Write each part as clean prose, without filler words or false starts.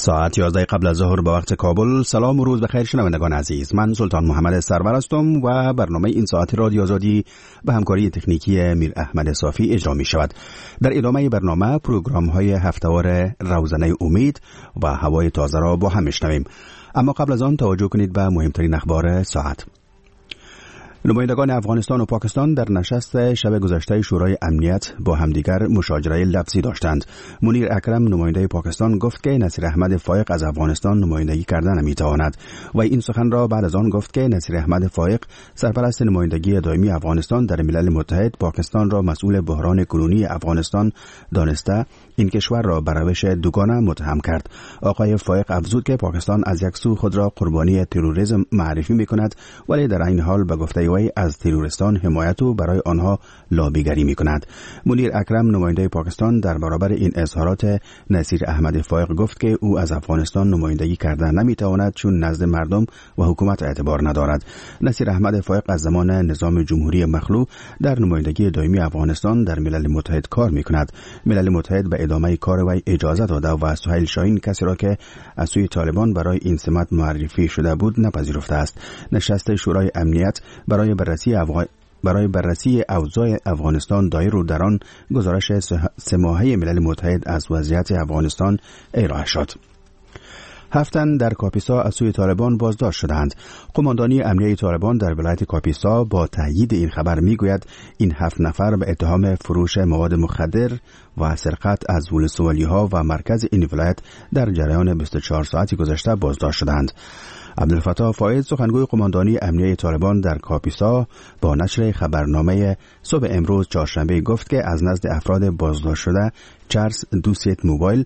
ساعت 11 قبل از ظهر به وقت کابل. سلام و روز بخیر شنوندگان عزیز. من سلطان محمد سرور هستم و برنامه این ساعت رادیو آزادی به همکاری تکنیکی میر احمد صافی اجرا می شود. در ادامه برنامه پروگرام های هفته‌وار روزنه امید و هوای تازه را با هم میشنویم. اما قبل از آن توجه کنید به مهمترین اخبار ساعت. نمایندگان افغانستان و پاکستان در نشست شب گذشته شورای امنیت با همدیگر مشاجره لفظی داشتند. منیر اکرم نماینده پاکستان گفت که نصیر احمد فایق از افغانستان نمایندگی کردن نمیتواند و این سخن را بعد از آن گفت که نصیر احمد فایق سرپرست نمایندگی دائمی افغانستان در ملل متحد پاکستان را مسئول بحران کنونی افغانستان دانسته این کشور را بر روش دوگانه متهم کرد. آقای فایق افزود که پاکستان از یک سو خود را قربانی تروریسم معرفی می‌کند ولی در این حال به گفته وی از تروریستان حمایت و برای آنها لابیگری می‌کند. منیر اکرم نماینده پاکستان در برابر این اظهارات نصیر احمد فایق گفت که او از افغانستان نمایندگی کردن نمی‌تواند چون نزد مردم و حکومت اعتبار ندارد. نصیر احمد فایق از زمان نظام جمهوری مخلوع در نمایندگی دائمی افغانستان در ملل متحد کار می‌کند. ملل متحد به ادامه کار وی اجازه داده و سهیل شاهین کسی را که از سوی طالبان برای این سمت معرفی شده بود نپذیرفته است. نشست شورای امنیت برای بررسی اوضاع افغانستان دایر رو در آن گزارش 3 ماهه ملل متحد از وضعیت افغانستان ارائه شد. 7 تن در کاپیسا از سوی طالبان بازداشت شدند. قماندانی امنیه طالبان در ولایت کاپیسا با تایید این خبر میگوید این 7 نفر به اتهام فروش مواد مخدر و سرقت از ولسوالی‌ها و مرکز این ولایت در جریان 24 ساعتی گذشته بازداشت شدند. عبدالفتاح فایز سخنگوی قماندانی امنیه طالبان در کاپیسا با نشر خبرنامه صبح امروز چهارشنبه گفت که از نزد افراد بازداشت شده چرس 2 ست موبایل،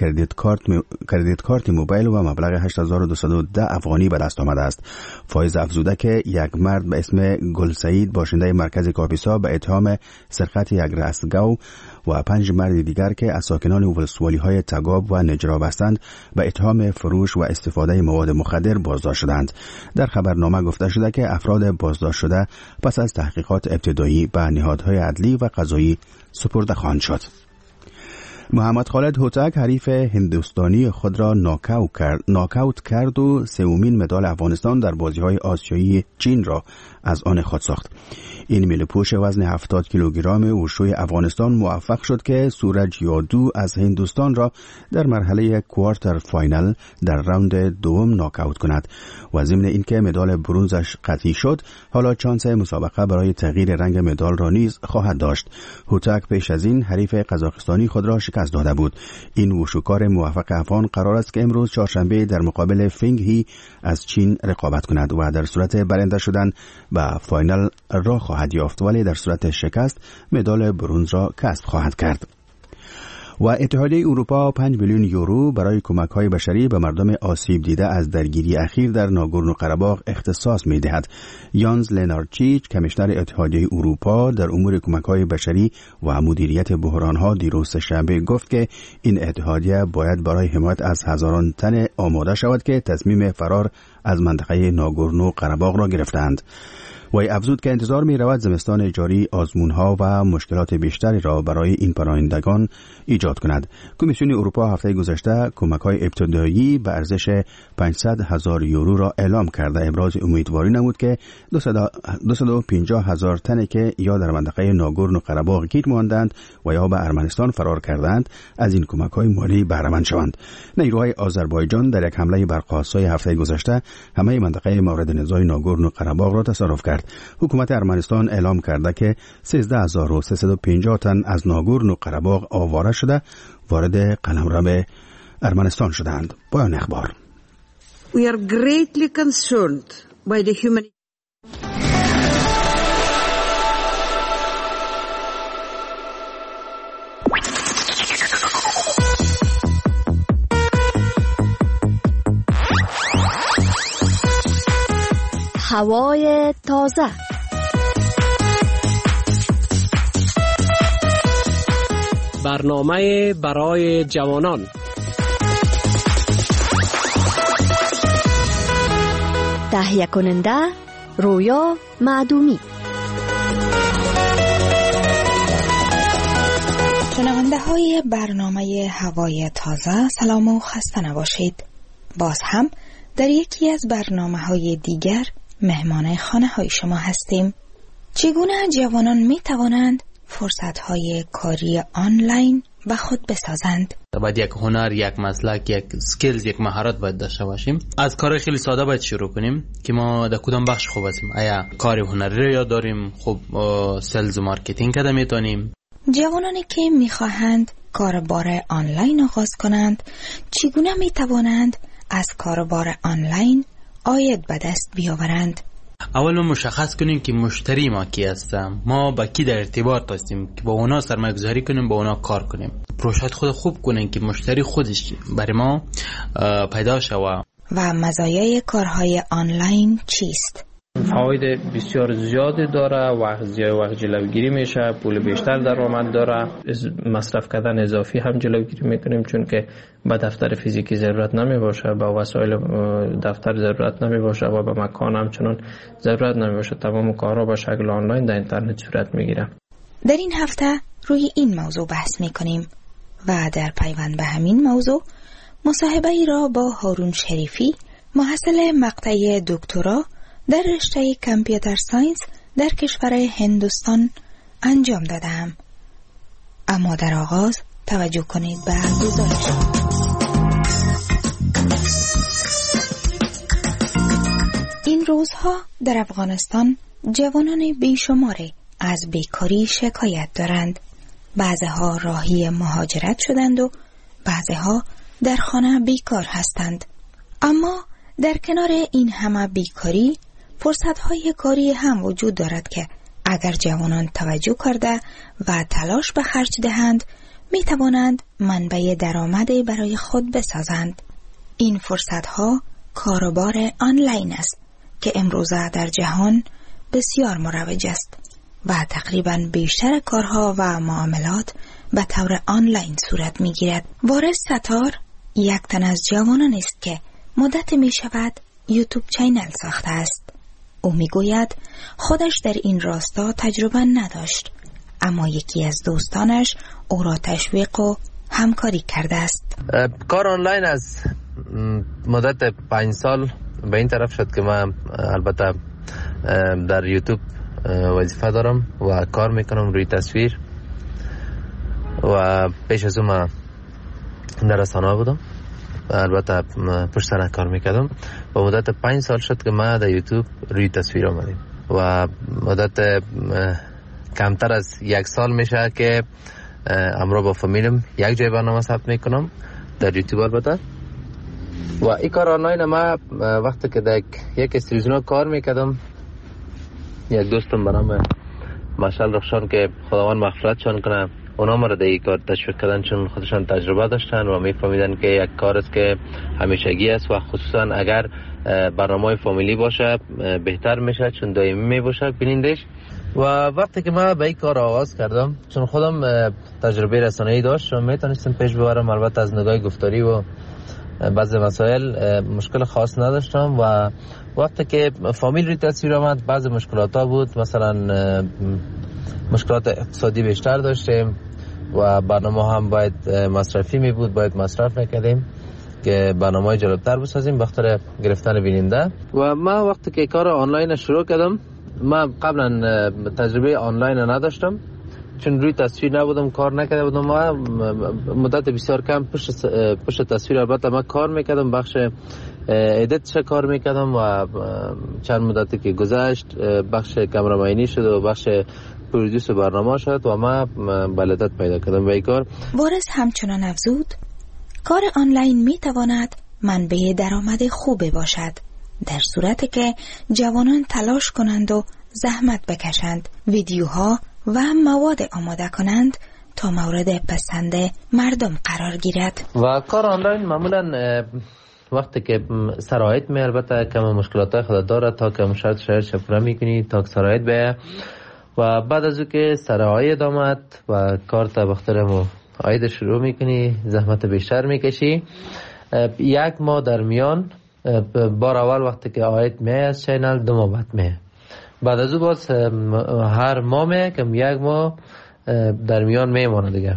کردیت کارت موبایل و مبلغ 8210 افغانی به دست آمده است. فایز افزوده که یک مرد به اسم گل سعید باشنده مرکز کاپیسا به اتهام سرقت یک رستگاو و 5 مرد دیگر که از ساکنان ولسوالی‌های تگاب و نجراب هستند به اتهام فروش و استفاده مواد مخدر بازداشت شدند. در خبرنامه گفته شده که افراد بازداشت شده پس از تحقیقات ابتدایی به نهادهای عدلی و قضایی سپرده خواهند شد. محمد خالد هوتک حریف هندوستانی خود را ناکاوت کرد و 3مین مدال افغانستان در بازی‌های آسیایی چین را از آن خود ساخت. این میله‌پوش وزن 70 کیلوگرم وشوی افغانستان موفق شد که سورج یادو از هندوستان را در مرحله کوارتر فاینال در راوند دوم ناکاوت کند و ضمن اینکه مدال برنزش قطعی شد حالا چانس مسابقه برای تغییر رنگ مدال را نیز خواهد داشت. هوتک پیش از این حریف قزاقستانی خود را شکست داده بود. این وشوکار موفق افغان قرار است که امروز چهارشنبه در مقابل فنگ هی از چین رقابت کند و در صورت برنده شدن به فاینال را خواهد یافت ولی در صورت شکست مدال برنز را کسب خواهد کرد. و اتحادیه اروپا 5 میلیون یورو برای کمک‌های بشری به مردم آسیب دیده از درگیری اخیر در ناگورنو قره‌باغ اختصاص می‌دهد. یانز لنارچیچ کمیشنر اتحادیه اروپا در امور کمک‌های بشری و مدیریت بحران‌ها دیروز شنبه گفت که این اتحادیه باید برای حمایت از هزاران تن آماده شود که تصمیم فرار از منطقه ناگورنو قره‌باغ را گرفتند. وی افزود که انتظار می رود زمستان جاری آزمونها و مشکلات بیشتری را برای این پناهندگان ایجاد کند. کمیسیون اروپا هفته گذشته کمک‌های ابتدایی به ارزش 500,000 یورو را اعلام کرده ابراز امیدواری نمود که 250,000 تن که یا در منطقه ناگورنو قره‌باغ گیر ماندند و یا به ارمنستان فرار کردند از این کمک‌های مالی بهره مند شوند. نیروهای آذربایجان در یک حمله برق‌آسای هفته گذشته همه منطقه مورد نزاع ناگورنو قره‌باغ را تصرف کرد. حکومت ارمنستان اعلام کرده که 13350 تن از ناگورنو قره‌باغ آواره شده وارد قلمرو ارمنستان شدند. پایان اخبار. We are greatly concerned by the human هوای تازه. برنامه برای جوانان. تهیه کننده رویا معدومی. شنونده های شنونده برنامه هوای تازه سلام و خسته نباشید. باز هم در یکی از برنامه‌های دیگر مهمان خانه‌های شما هستیم. چگونه جوانان می توانند فرصت‌های کاری آنلاین به خود بسازند؟ باید یک هنر، یک مسلک، یک سکیلز، یک مهارت باید داشته باشیم. از کار خیلی ساده باید شروع کنیم که ما در کدام بخش خوب هستیم. آیا کار هنری رو یاد داریم؟ خب سلز و مارکتینگ کده میتونیم. جوانانی که میخواهند کاربار آنلاین آغاز کنند چگونه میتوانند از کاربار آنلاین عاید به دست بیاورند؟ اول ما مشخص کنیم که مشتری ما کی هستیم، ما با کی در ارتباط هستیم که با اونا سرمایه‌گذاری کنیم، با اونا کار کنیم. پروژه خود خوب کنیم که مشتری خودش برای ما پیدا شود. و مزایای کارهای آنلاین چیست؟ فواید بسیار زیادی داره، وقت جلوگیری میشه، پول بیشتر درآمد داره، مصرف کردن اضافی هم جلوگیری میکنیم چون که به دفتر فیزیکی ضرورت نمی باشه، به وسایل دفتر ضرورت نمی باشه و به مکان هم چنان ضرورت نمی باشه. تمام کارها به شکل آنلاین در اینترنت صورت میگیره. در این هفته روی این موضوع بحث میکنیم و در پیوند به همین موضوع مصاحبه ای را با هارون شریفی، محصل مقطع دکترا در رشته کامپیوتر ساینس در کشور هندوستان انجام دادم. اما در آغاز توجه کنید به گزارش. این روزها در افغانستان جوانان بیشماری از بیکاری شکایت دارند. بعضها راهی مهاجرت شدند و بعضها در خانه بیکار هستند. اما در کنار این همه بیکاری فرصت‌های کاری هم وجود دارد که اگر جوانان توجه کرده و تلاش به خرج دهند می توانند منبع درآمدی برای خود بسازند. این فرصت‌ها کاروبار آنلاین است که امروزه در جهان بسیار مروج است و تقریباً بیشتر کارها و معاملات به طور آنلاین صورت می گیرد. وارث ستار یک تن از جوانان است که مدت می شود یوتیوب چینل ساخته است. او میگوید خودش در این راستا تجربه نداشت، اما یکی از دوستانش او را تشویق و همکاری کرده است. کار آنلاین از مدت 5 سال به این طرف شد که من البته در یوتیوب وظیفه دارم و کار میکنم روی تصویر و پیش از اون من در رسانه بودم، البته پشت صحنه کار میکردم و مدت 5 سال شد که من در یوتیوب روی تصویر آمدیم و مدت کمتر از 1 سال میشه که امروز با فامیلم یک جای برنامه ثبت میکنم در یوتیوب. البته و این کار آنلاین ما وقتی که در یک استریزیون کار میکردم، یک دوستم به نام مشعل رخشان که خداوند مغفرتشان کنه، اونا ما را در این کار تشویق کردن چون خودشان تجربه داشتن و میفهمیدن که یک کار است که همیشگی است و خصوصا اگر برنامه فامیلی باشه بهتر میشه چون دائمی میباشه بینندش. و وقتی که من به این کار آغاز کردم چون خودم تجربه رسانه‌ای داشتم میتونستم پیش ببرم، البته از نگاه گفتاری و بعضی مسائل مشکل خاص نداشتم و وقتی که فامیل روی تصویر آمد بعضی مشکلات ها بود، مثلا مشکلات اقتصادی بیشتر داشتیم و برنامه هم باید مصرفی می بود، باید مصرف میکردیم که برنامه جالبتر بسازیم بخاطر گرفتن بیننده. و من وقتی که کار آنلاین شروع کردم، من قبلا تجربه آنلاین نداشتم چون روی تصویر نبودم، کار نکرده بودم. ما مدت بسیار کم پشت تصویر البته من کار میکردم، بخش ادیتش کار میکردم و چند مدتی که گذشت بخش کامرامانی شد و بخش پرودوس برنامه شد و من بلدت پیدا کردم به این کار. وارث همچنان افزود کار آنلاین میتواند منبع درآمد خوبی باشد در صورتی که جوانان تلاش کنند و زحمت بکشند، ویدیوها و مواد آماده کنند تا مورد پسند مردم قرار گیرد. و کار آنلاین معمولا وقتی که سرایت می البته کم مشکلات خود داره تا که شرط شفره میکنی تا که سرایت بیه و بعد از او که سرایت آمد و کار تا بخترم آید شروع میکنی، زحمت بیشتر میکشی. 1 ماه در میان بار اول وقتی که آید می از چینل 2 ماه بعد می، بعد از او باز هر ماه می کم 1 ماه در میان میمانه دیگه.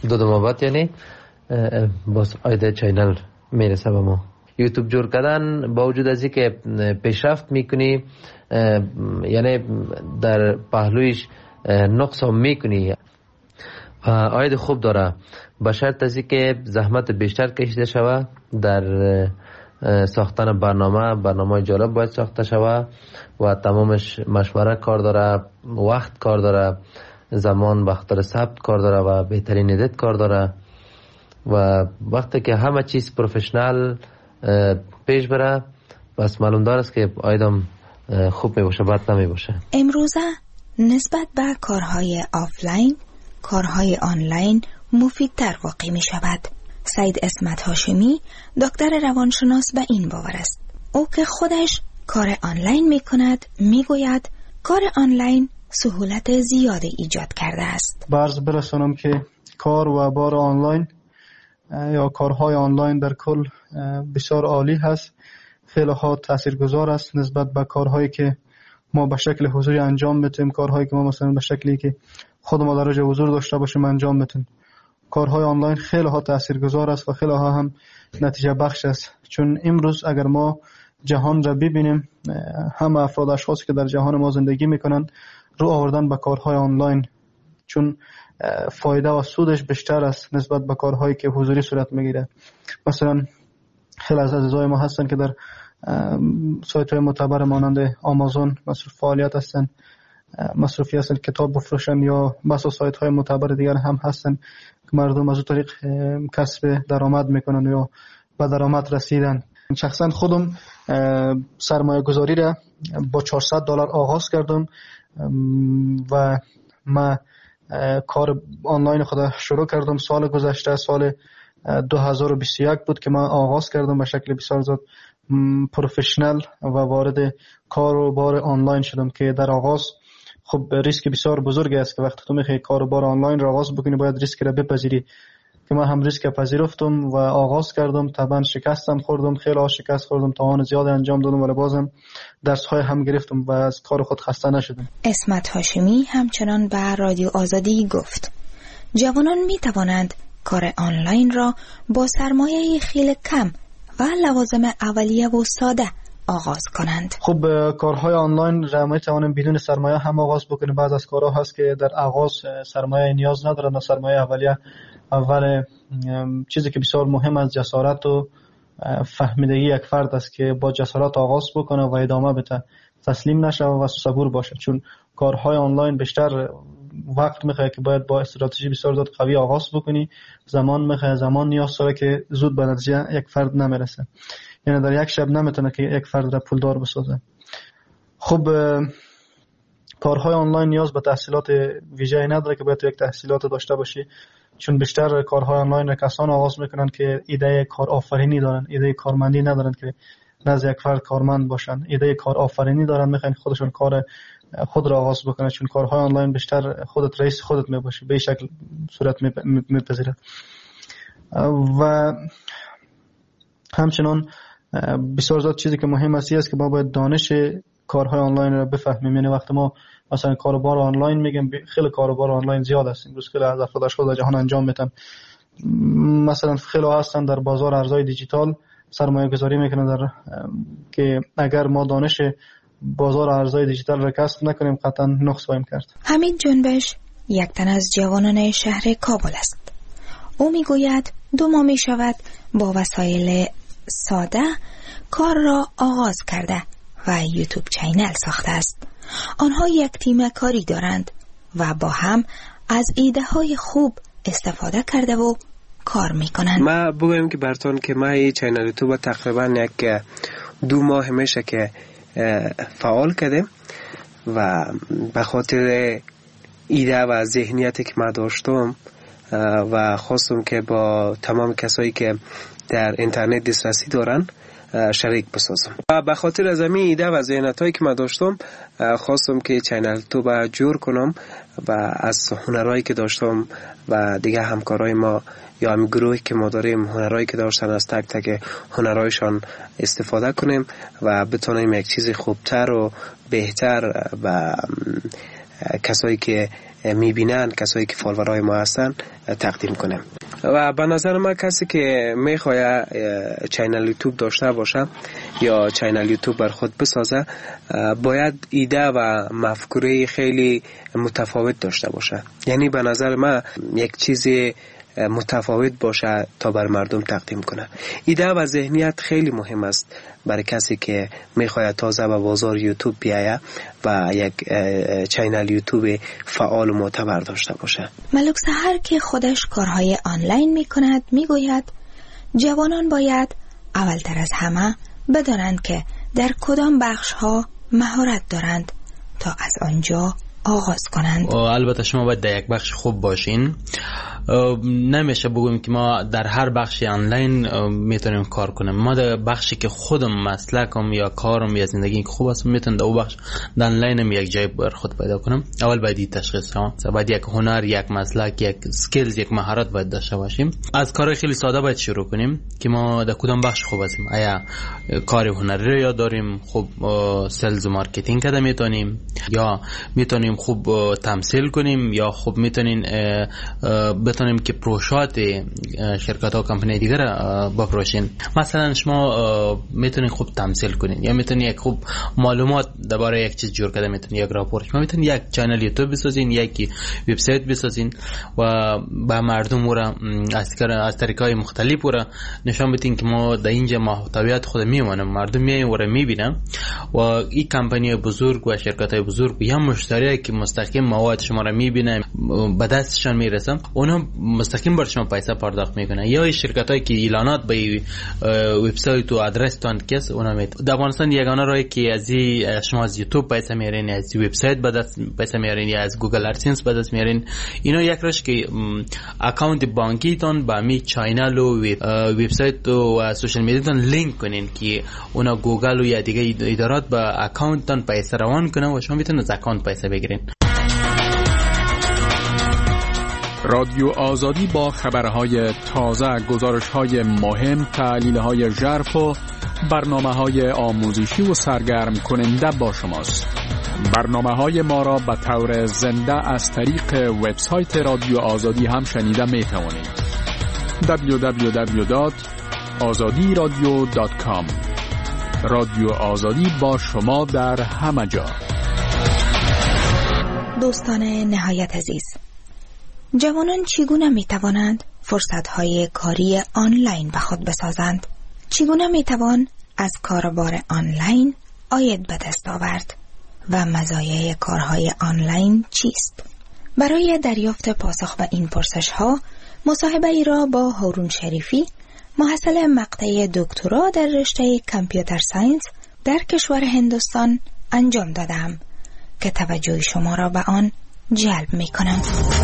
دو بعد یعنی باز ایده چینل میرسه به ما. یوتیوب جور کردن با وجود از اینکه پیشرفت میکنی، یعنی در پهلویش نقص هم میکنی، عاید خوب داره، به شرط از اینکه زحمت بیشتر کشیده شود در ساختن برنامه جالب باید ساخته شود و تمامش مشوره کار داره، وقت کار داره، زمان بخاطر ثبت کار داره و بهترین ادیت کار داره و وقتی که همه چیز پروفشنال پیش بره بس معلوم داره است که آیدم خوب می باشه، بد نمی باشه. امروزه نسبت به کارهای آفلاین، کارهای آنلاین مفیدتر واقع می شود. سید اسمت هاشمی دکتر روانشناس به این باور است. او که خودش کار آنلاین می کند می گوید کار آنلاین سهولت زیادی ایجاد کرده است. برز برسانم که کار و بار آنلاین یا کارهای آنلاین در کل بسیار عالی هست، خیلی ها تاثیرگذار است نسبت به کارهایی که ما به شکل حضوری انجام میتیم، کارهایی که ما مثلا به شکلی که خود ما در جای حضور داشته باشیم انجام میتیم. کارهای آنلاین خیلی ها تاثیرگذار است و خیلی ها هم نتیجه بخش است، چون امروز اگر ما جهان را ببینیم، همه افراد اشخاصی که در جهان ما زندگی میکنن رو آوردن به کارهای آنلاین، چون فایده و سودش بیشتر است نسبت به کارهایی که حضوری صورت میگیره. مثلا خیلی از عزیزای ما هستن که در سایت های معتبر مانند آمازون مصروف فعالیت هستن، مصروفی هستن کتاب بفروشن، یا بسا سایت های معتبر دیگر هم هستن که مردم از اون طریق کسب درآمد میکنن یا به درآمد رسیدن. شخصا خودم سرمایه گذاری را با $400 آغاز کردم و ما کار آنلاین خود شروع کردم سال گذشته، سال 2021 بود که من آغاز کردم به شکل بسیار زیاد پروفشنال و وارد کار و بار آنلاین شدم که در آغاز خب ریسک بسیار بزرگی است که وقتی تو میخوای کار و بار آنلاین را آغاز بکنی باید ریسک را بپذیری، که من هم ریسک پذیرفتم و آغاز کردم. طبعا شکستم خوردم، خیلی شکست خوردم، توان زیاد انجام دادم ولی بازم درس های هم گرفتم و از کار خود خسته نشدم. اسمت هاشمی همچنان به رادیو آزادی گفت جوانان می توانند کار آنلاین را با سرمایه خیلی کم و لوازم اولیه و ساده آغاز کنند. خب کارهای آنلاین را می توانیم بدون سرمایه هم آغاز بکنیم. بعض از کارها هست که در آغاز سرمایه نیاز ندارن، سرمایه اولیه. اول چیزی که بسیار مهم است جسارت و فهمیدگی یک فرد است که با جسارت آغاز بکنه و ادامه بده، تسلیم نشه و صبور باشه، چون کارهای آنلاین بیشتر وقت میخواد که باید با استراتژی بسیار زیاد قوی آغاز بکنی، زمان میخواد، زمان نیاز داره که زود به نتیجه یک فرد نمیرسه، یعنی در یک شب نمیتونه که یک فرد را پولدار بسازه. خب کارهای آنلاین نیاز به تحصیلات ویژه‌ای نداره که باید یک تحصیلات داشته باشی، چون بیشتر کارهای آنلاین را کسان آغاز میکنن که ایده کار آفرینی دارن، ایده کارمندی ندارن که نزد یک فرد کارمند باشن، ایده کار آفرینی دارن، میخوان خودشون کار خود را آغاز بکنن، چون کارهای آنلاین بیشتر خودت رئیس خودت میباشی، به شکل صورت میپذیره. و همچنان بسیار زیاد چیزی که مهم است که ما باید دانش کارهای آنلاین را بفهمیم. یعنی وقتی ما مثلا کاروبار آنلاین میگیم، خیلی کاروبار آنلاین زیاد است امروز، خیلی از افرادش خود جهان انجام میدن. مثلا خیلی هستن در بازار ارزهای دیجیتال سرمایه گذاری میکنن در که اگر ما دانش بازار ارزهای دیجیتال را کسب نکنیم قطعا نقص خواهیم کرد. حمید جنبش یک تن از جوانان شهر کابل است. او میگوید 2 ماه می شود با وسایل ساده کار را آغاز کرده و یوتیوب چینل ساخته است. آنها یک تیم کاری دارند و با هم از ایده های خوب استفاده کرده و کار میکنند. ما بگویم که براتون که ما این چینل یوتیوب تقریبا یک 2 ماه میشه که فعال کردیم و به خاطر ایده و ذهنیتی که ما داشتم و خواستم که با تمام کسایی که در اینترنت دسترسی دارن شریک بسازم و به خاطر از همین ایده و ذهنیتایی که من داشتم خواستم که چینل یوتیوب جور کنم و از هنرهایی که داشتم و دیگه همکارای ما یا هم گروهی که ما داریم هنرهایی که داشتن از تک تک هنرهایشان استفاده کنیم و بتونیم یک چیز خوبتر و بهتر و کسایی که میبینن، کسایی که فالوورای ما هستن تقدیم کنیم. و به نظر من کسی که میخواد چینل یوتیوب داشته باشه یا چینل یوتیوب بر خود بسازه باید ایده و مفکوره خیلی متفاوت داشته باشه. یعنی به نظر من یک چیزی متفاوت باشه تا بر مردم تقدیم کنه. ایده و ذهنیت خیلی مهم است برای کسی که میخواد تازه به بازار یوتیوب بیایه و یک چینل یوتیوب فعال و معتبر داشته باشه. ملک سحر که خودش کارهای آنلاین میکند میگوید جوانان باید اولتر از همه بدانند که در کدام بخشها مهارت دارند تا از آنجا آغاز کنند. البته شما باید در یک بخش خوب باشین. نمیشه بگویم که ما در هر بخش آنلاین میتونیم کار کنیم. ما در بخشی که خودم مسلکم یا کارم یا زندگی خوب است میتونم در اون بخش در آنلاینم یک جای بر خود پیدا کنم. اول باید این تشخیص ها، باید یک هنر، یک مسلک، یک سکیلز، یک مهارت باید داشته باشیم. از کار خیلی ساده باید شروع کنیم که ما در کدام بخش خوب هستیم. آیا کار هنری رو یاد داریم، خوب سلز و مارکتینگ کده میتونیم، یا میتونیم خوب تمثیل کنیم، یا خوب میتونیم بتونیم که پروژات شرکت ها و کمپانی دیگر بفروشین. مثلا شما میتونین خوب تمثیل کنین یا میتونین یک خوب معلومات درباره یک چیز جور کرده میتونین یک راپورت، شما میتونین یک چنل یوتیوب بسازین، یک وبسایت بسازین و با مردم را از طریقای مختلف را نشان بدین که ما در اینجا محتویات خود میمونم، مردم میاین و را میبینن و این کمپانی بزرگ و شرکت های بزرگ یا مشتری که مستقیم مواد شما را میبینن به دستشان میرسن، اونا مستقیم بر شما پیسه پرداخت میکنن. یا شرکتایی که اعلانات به وبسایت و آدرس تان کس اونا میتونن. در افغانستان یگانه راهی که از شما از یوتیوب پیسه میارین، از وبسایت به دست پیسه میارین یا از گوگل ادسنس به دست میارین، اینا یک راهش که اکانت بانکی تان با می چینل و وبسایت و سوشال میدیا تان لینک کنین که اونا گوگل و یا دیگه ادارات به اکانت تان پیسه روان کنن و شما میتونید از اکانت پیسه بگیرین. رادیو آزادی با خبرهای تازه، گزارش‌های مهم، تحلیل‌های ژرف و برنامه‌های آموزشی و سرگرم کننده با شماست. برنامه‌های ما را به طور زنده از طریق وبسایت رادیو آزادی هم شنیده می‌توانید. www.azadiradio.com. رادیو آزادی با شما در همه جا. دوستان نهایت عزیز، جوانان چگونه می توانند فرصت‌های کاری آنلاین به خود بسازند؟ چگونه می توان از کاربار آنلاین عاید به دست آورد و مزایای کارهای آنلاین چیست؟ برای دریافت پاسخ به این پرسش‌ها مصاحبه ای را با هارون شریفی، محصل مقطع دکترا در رشته کامپیوتر ساینس در کشور هندوستان انجام دادم که توجه شما را به آن جلب می کنم.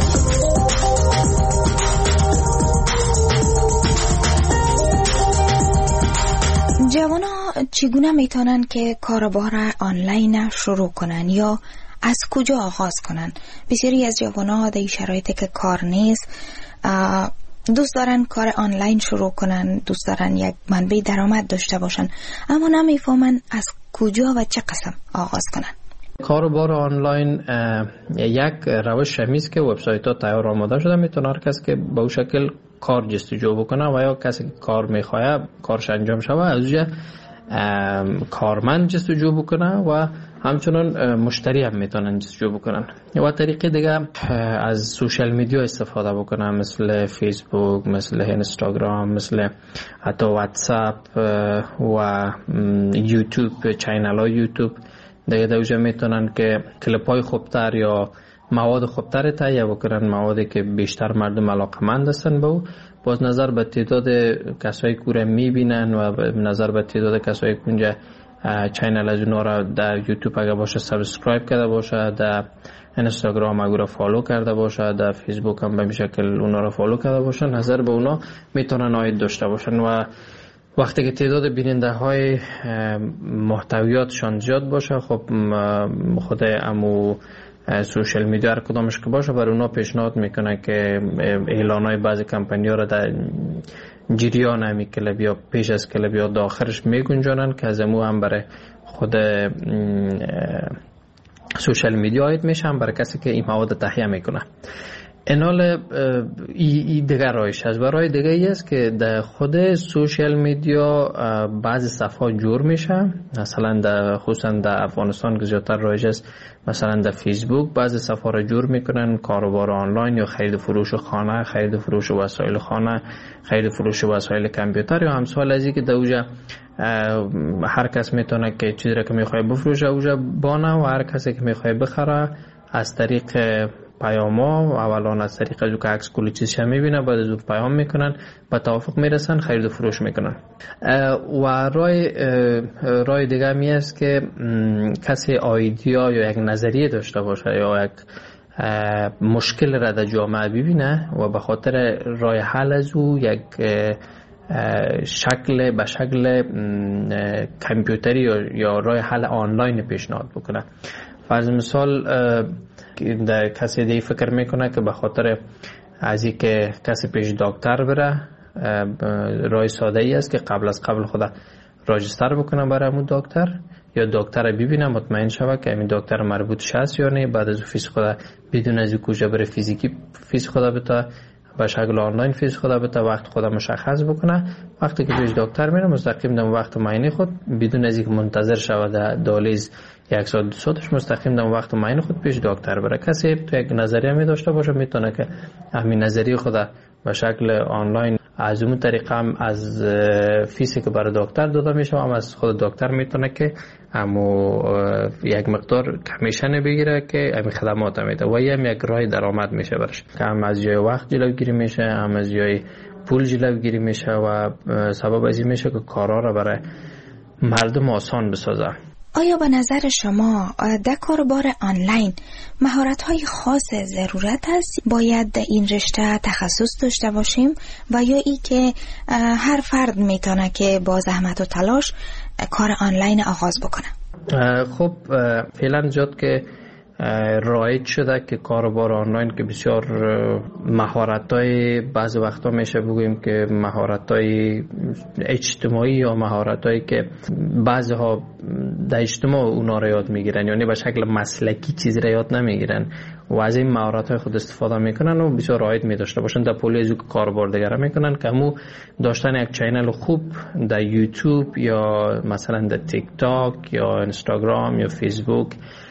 جوانا چگونه میتونن که کاربار آنلاین شروع کنن یا از کجا آغاز کنن؟ بسیاری از جوانا در شرایطی که کار نیست دوست دارن کار آنلاین شروع کنن، دوست دارن یک منبع درآمد داشته باشن، اما نمیفهمن از کجا و چه قسم آغاز کنن. کاربار آنلاین یک روش همیست که وبسایت ها تیار آماده شده، میتونه هر کس که به اون شکل کار جستجو بکنه و یا کسی که کار میخواه کارش انجام شود از اونجا کارمند جستجو بکنه و همچنان مشتری هم میتونن جستجو بکنن. و طریقه دیگه از سوشال میدیا استفاده بکنن، مثل فیسبوک، مثل اینستاگرام، مثل حتی واتساپ و یوتیوب، چینل های یوتیوب. دیگه دوجه میتونن که کلیپ های خوبتر یا مواد خوبتر تهیه بکنن، موادی که بیشتر مردم علاقمند هستن به او. باز نظر به تعداد کسایی که رو میبینن و نظر به تعداد کسایی که اونجا چینل از اونا را در یوتیوب اگه باشه سابسکرایب کرده باشه، در اینستاگرام اگه را فالو کرده باشه، در فیسبوک هم به این شکل اونا را فالو کرده باشه، نظر به اونا میتونن عاید داشته باشن. و وقتی که تعداد بیننده های محتویاتشان زیاد باشه، خب خود امو سوشال میدیا هر کدامش که باشه بر اونا پیشنهاد میکنه که اعلان های بعضی کمپانی ها را در جریان همی کلب یا پیش از کلب یا داخلش میگنجانن که از امو هم برای خود سوشال میدیا عاید میشه برای کسی که این مواد تهیه میکنه. اینال دیگر رایش هست. و رای دیگه ای است که در خود سوشال میدیا بعضی صفحات جور میشه، مثلا خصوصا در افغانستان که زیادتر رایج است، مثلا در فیسبوک بعضی صفحات را جور میکنن، کاروبار آنلاین یا خرید فروش خانه، خرید فروش وسایل خانه، خرید فروش وسایل کامپیوتر یا امثال از این که در اوجا هر کس میتونه که چیزی را که میخواد بفروشه اوجا بانه و هر کسی که میخواد بخره از طریق پیاما و اولان از طریق از که عکس کلی چیزش میبینه، بعد از پیام میکنن، با توافق میرسن، خرید و فروش میکنن. و رای دیگه می است که کسی ایده یا یک نظریه داشته باشه یا یک مشکل را در جامعه ببینه و به خاطر رای حل از او یک به شکل کامپیوتری یا رای حل آنلاین پیشنهاد بکنه. فرض مثال کسی دیگه فکر میکنه که به خاطر از این که کسی پیش دکتر بره، رای ساده ای است که قبل خود راجستر بکنه برای همون دکتر یا دکتر ببینه مطمئن شوه که همین دکتر مربوط هست یا نه، بعد از فیس خود بدون از کجا بره فیزیکی فیس خود بتا به شکل آنلاین فیس خود بتا وقت خود مشخص بکنه. وقتی که پیش دکتر میره مستقیم در وقت معاینه خود بدون از اینکه منتظر شوه در دالیز یک ساعت دو ساعتش مستقیم در وقت معاینه خود پیش دکتر بره. کسی تو یک نظریه می داشته باشه میتونه که همین نظریه خود به شکل آنلاین از اون طریقه هم از فیسی که برای دکتر داده میشه هم از خود دکتر میتونه که همو یک مقدار کمیشن بگیره که همین خدمات میده و هم یک راه درآمد میشه برش، که هم از جای وقت جلوگیری میشه، هم از جای پول جلوگیری میشه و سبب از این میشه که کارا رو برای مردم آسان بسازه. آیا به نظر شما در کاربار آنلاین مهارت‌های خاص ضرورت است؟ باید در این رشته تخصص داشته باشیم و یا ای که هر فرد میتونه که با زحمت و تلاش کار آنلاین آغاز بکنه؟ خب فعلا جد که رایج شده که کاربار آنلاین که بسیار مهارت‌های بعض وقتا میشه بگوییم که مهارت‌های اجتماعی یا مهارت‌هایی که بعضی‌ها در اجتماع اونا را یاد میگیرن، یعنی به شکل مسلکی چیزی را یاد نمیگیرن و از این مهارت‌های خود استفاده میکنن و بسیار رایج می‌داشته باشن در پولی از کاربار دیگر میکنن که همو داشتن یک چینل خوب در یوتیوب یا مثلا در تیک تاک یا اینستاگرام یا فیسبوک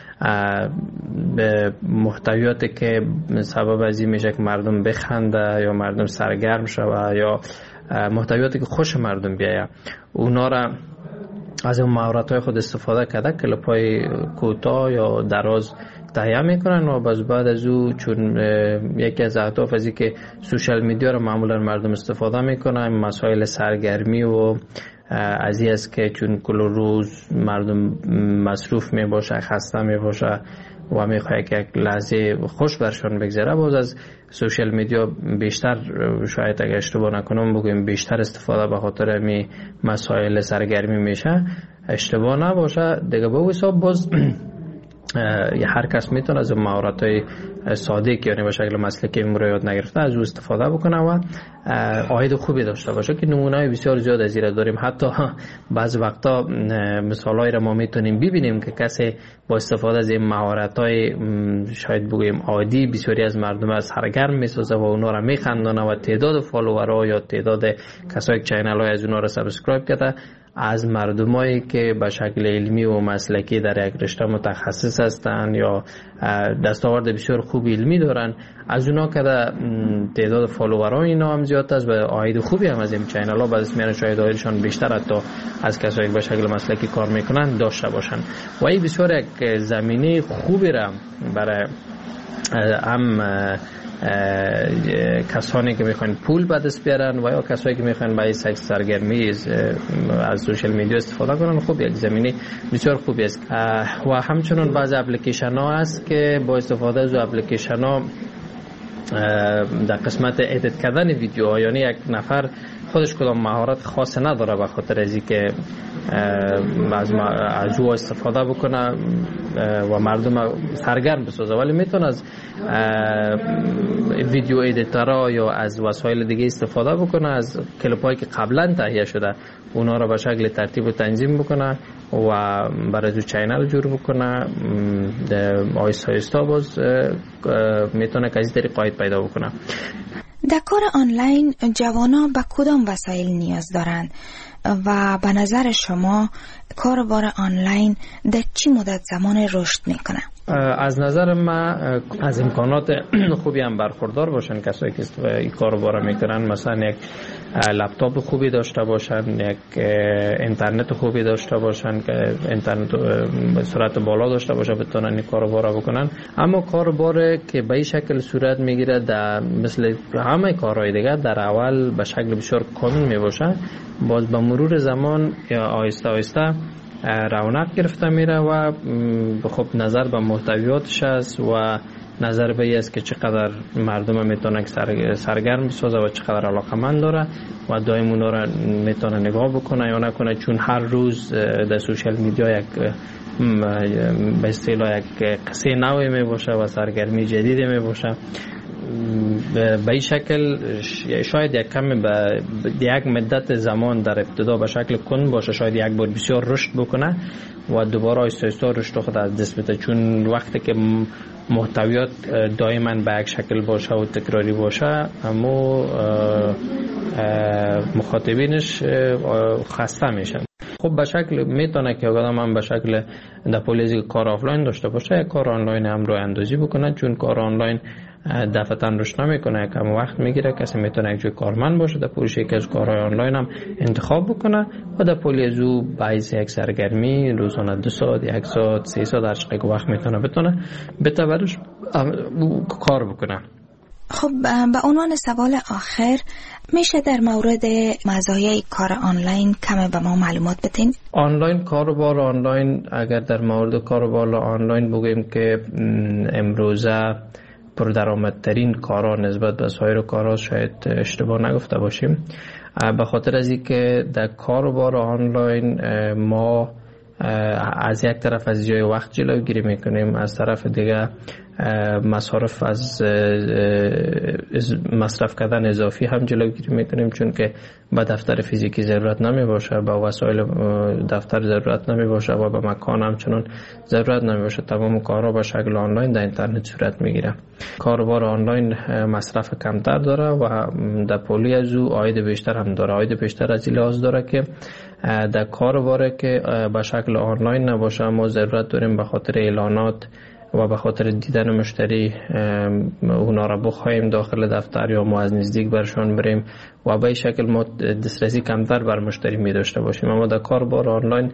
به محتویاتی که سبب از این میشه که مردم بخنده یا مردم سرگرم شوه یا محتویاتی که خوش مردم بیایه، اونا را از اون مهارت‌های خود استفاده کرده کلیپ‌های کوتاه یا دراز تهیه میکنن و بعد از او چون یکی از اهداف از این که سوشال میدیا رو معمولا مردم استفاده میکنن، مسائل سرگرمی و از این است که چون کل روز مردم مصروف می باشه، خسته می باشه و می خواهد که یک لحظه خوش برشان بگذره، باز از سوشال میدیا بیشتر شاید اگه اشتباه نکنم بگویم بیشتر استفاده به خاطر می مسائل سرگرمی میشه، اشتباه نباشه دیگه. به حساب باز هر کس میتونه از مهارت‌های ساده که یعنی به شکل مسلکی یاد نگرفته از او استفاده بکنه و عاید خوبی داشته باشه که نمونه‌های بسیار زیاد از این داریم. حتی بعض وقتا مثالایی را ما میتونیم ببینیم که کسی با استفاده از این مهارت‌های شاید بگویم عادی بسیاری از مردم از سرگرم میسازه و اونا را میخندونه و تعداد فالوورها یا تعداد کسایی که چینل‌های از اونا را سابسکرایب کرده از مردمایی که به شکل علمی و مسلکی در یک رشته متخصص هستند یا دستاورد بسیار خوب علمی دارن، از اونا که تعداد فالوورها اینا هم زیاد است و عاید خوبی هم از این چینل ها بعد از میان شاید عایدشان بیشتر حتی از کسایی که به شکل مسلکی کار میکنن داشته باشن و این بسیار یک زمینه خوبی را برای هم کسانی که میخوان پول به دست بیارن و یا کسایی که میخوان برای سرگرمی از سوشال میدیا استفاده کنن، خب یک زمینه بسیار خوبی است. و همچنین بعضی اپلیکیشن ها هست که با استفاده از اپلیکیشن ها در قسمت ادیت کردن ویدیوها، یعنی یک نفر خودش کدام مهارت خاص نداره به خاطر از اینکه از او استفاده بکنه و مردم سرگرم بسازه، ولی میتونه از ویدیو ادیتورها یا از وسایل دیگه استفاده بکنه، از کلیپایی که قبلا تهیه شده اونا را به شکل ترتیب و تنظیم بکنه و برای دو چینل جور بکنه. آیستا آیستا باز میتونه که از طریق قاید پیدا بکنه. در کار آنلاین جوانان به کدام وسایل نیاز دارند و به نظر شما کاربار آنلاین در چی مدت زمان رشد میکنه؟ از نظر من از امکانات خوبی هم برخوردار باشن کسایی که این کارو میکنن، مثلا یک لپتاپ خوبی داشته باشن، یک اینترنت خوبی داشته باشن که اینترنت به سرعت بالا داشته باشه بتونن این کارو بکنن. اما کاربار که به این شکل صورت میگیره در مثل همه کارهای دیگه در اول به شکل بسیار کامل میباشه، باز به مرور زمان یا آهسته آهسته رونق گرفته میره و خب نظر به محتویاتش است و نظر به این است که چقدر مردم میتونه سرگرم بسازه و چقدر علاقمند داره و دائم اونا را میتونه نگاه بکنه یا نکنه، چون هر روز در سوشال میدیا یک به اصطلاح یک قصه نوی میباشه و سرگرمی جدیدی میباشه. به این شکل شاید یک کمی به یک مدت زمان در ابتدا به شکل کند باشه، شاید یک بار بسیار رشد بکنه و دوباره آهسته آهسته رشد خود از دست بده، چون وقتی که محتویات دائما به یک شکل باشه و تکراری باشه اما مخاطبینش خسته میشن. خب به شکل میتونه که آدم هم به شکل در پولیزی کار آفلاین داشته باشه، کار آنلاین هم رو اندازی بکنه، چون کار آنلاین دفعتاً رشد نمیکنه، کم وقت میگیره. کسی میتونه یک جای کارمند باشه در پولیش یکی از کارهای آنلاین هم انتخاب بکنه و در پولیز او باعث یک سرگرمی روزانه 2 ساعت 1 ساعت 3 ساعت هر چقدر وقت بتونه بتورش کار بکنه. خب به عنوان سوال آخر میشه در مورد مزایای کار آنلاین کم به ما معلومات بدین؟ آنلاین کاروبار آنلاین، اگر در مورد کاروبار آنلاین بگیم که امروزه پردرآمدترین کارا نسبت به سایر کارا، شاید اشتباه نگفته باشیم، به خاطر از اینکه در کاروبار آنلاین ما از یک طرف از جای وقت جلوگیری میکنیم، از طرف دیگه مصارف از مصرف کردن اضافی هم جلوگیری میکنیم، چون که به دفتر فیزیکی ضرورت نمی باشه، به وسایل دفتر ضرورت نمی باشه و به مکان همچنان ضرورت نمی باشه. تمام کارها به شکل آنلاین در اینترنت صورت میگیره. کاروبار آنلاین مصرف کمتر داره و در پولی از او عاید بیشتر هم داره. عاید بیشتر از این لحاظ داره که در کاروبار که به شکل آنلاین نباشه ما ضرورت داریم به خاطر اعلانات و به خاطر دیدن مشتری اونا را بخوایم داخل دفتر یا ما از نزدیک برشان بریم و به این شکل ما دسترسی کمتر بر مشتری می داشته باشیم. اما در کاربار آنلاین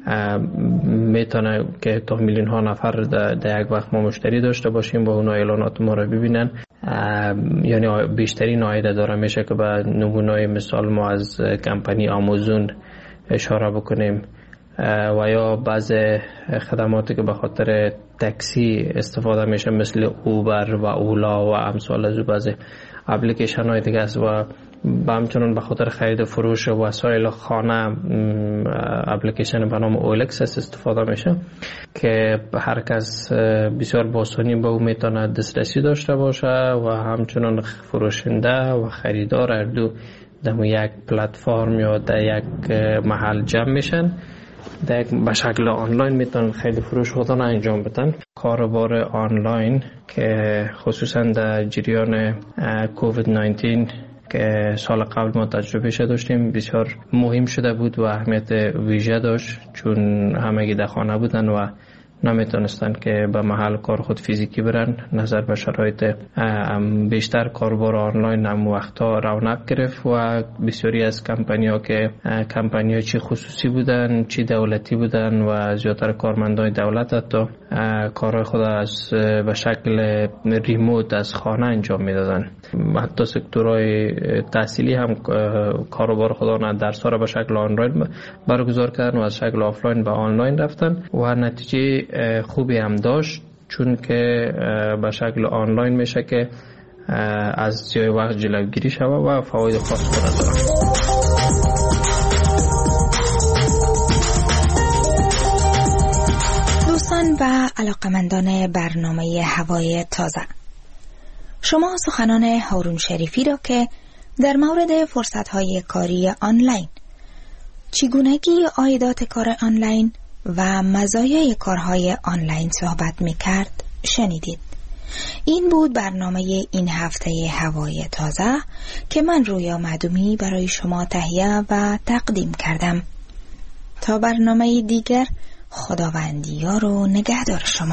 میتونه که تا میلیون ها نفر در یک وقت ما مشتری داشته باشیم و اونا اعلانات ما را ببینن، یعنی بیشترین عاید داره. میشه که به نمونه مثال ما از کمپانی آمازون اشاره بکنیم و یا بعض خدماتی که به خاطر تاکسی استفاده میشه مثل اوبر و اولا و امثال از بعض اپلیکیشن های دیگه است و همچنان به خاطر خرید فروش وسایل خانه اپلیکیشن به نام اولکس استفاده میشه که هر کس بسیار با آسانی به او میتونه دسترسی داشته باشه و همچنان فروشنده و خریدار هر دو در یک پلتفرم یا در یک محل جمع میشن، به شکل آنلاین میتونن خیلی فروش خودن انجام بدن. کاروبار آنلاین که خصوصا در جریان کووید 19 که سال قبل ما تجربهش داشتیم بسیار مهم شده بود و اهمیت ویژه داشت، چون همگی در خانه بودن و نمیتونستن که به محل کار خود فیزیکی برن. نظر به شرایط بیشتر کاربار آنلاین هم وقتا رونق گرفت و بسیاری از کمپانی‌ها که کمپانی‌ها چی خصوصی بودن چی دولتی بودن و زیادتر کارمندان دولت حتی کارهای خود از به شکل ریموت از خانه انجام میدادن. حتی سکتورهای تحصیلی هم کاروبار خودانه درس‌ها را به شکل آنلاین برگزار کردن و از شکل آفلاین به آنلاین رفتن و نتیجه خوبی هم داشت، چون که به شکل آنلاین میشه که از جای وقت جلوگیری شود و فواید خاص خود داره. و علاقمندان برنامه هوای تازه، شما سخنان هارون شریفی را که در مورد فرصت‌های کاری آنلاین، چگونگی عایدات کار آنلاین و مزایای کارهای آنلاین صحبت می‌کرد شنیدید. این بود برنامه این هفته هوای تازه که من رویا معدومی برای شما تهیه و تقدیم کردم. تا برنامه دیگر، خداوندیار و نگهدار شما.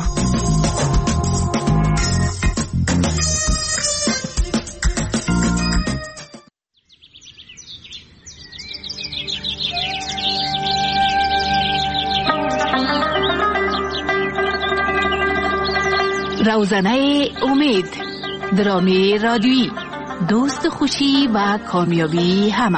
روزنه امید، درامی رادیویی، دوست خوشی و کامیابی همه.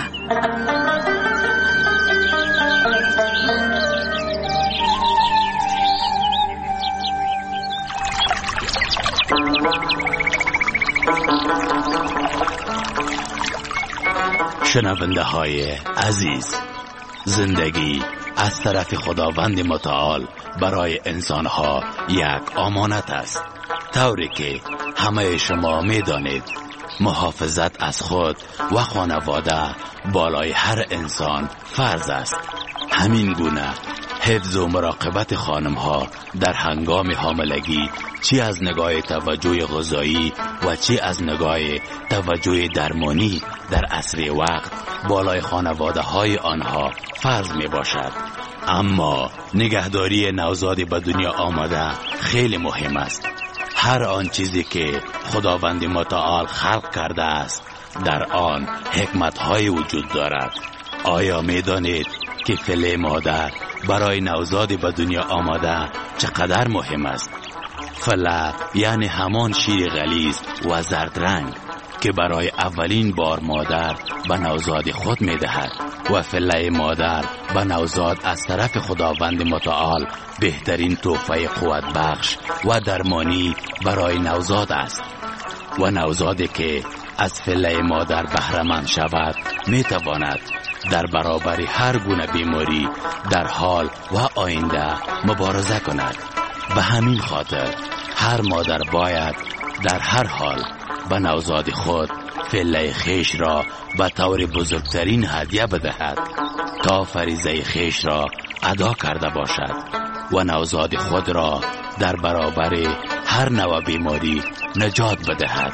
شنونده های عزیز، زندگی از طرف خداوند متعال برای انسانها یک امانت است، طوری که همه شما می دانید محافظت از خود و خانواده بالای هر انسان فرض است. همین گونه حفظ و مراقبت خانمها در هنگام حاملگی، چی از نگاه توجه غذایی و چی از نگاه توجه درمانی در اسرع وقت بالای خانواده های آنها فرض می باشد. اما نگهداری نوزاد به دنیا آمده خیلی مهم است. هر آن چیزی که خداوند متعال خلق کرده است در آن حکمت های وجود دارد. آیا می دانید که فله مادر برای نوزاد به دنیا آمده چقدر مهم است؟ فله یعنی همان شیر غلیظ و زرد رنگ که برای اولین بار مادر به نوزاد خود می دهد و فله مادر به نوزاد از طرف خداوند متعال بهترین تحفه قوت بخش و درمانی برای نوزاد است. و نوزادی که از فله مادر بهره‌مند شود می تواند در برابر هر گونه بیماری در حال و آینده مبارزه کند. به همین خاطر هر مادر باید در هر حال به نوزاد خود فله خیش را به طور بزرگترین هدیه بدهد تا فریضه خیش را ادا کرده باشد و نوزاد خود را در برابر هر نوع بیماری نجات بدهد.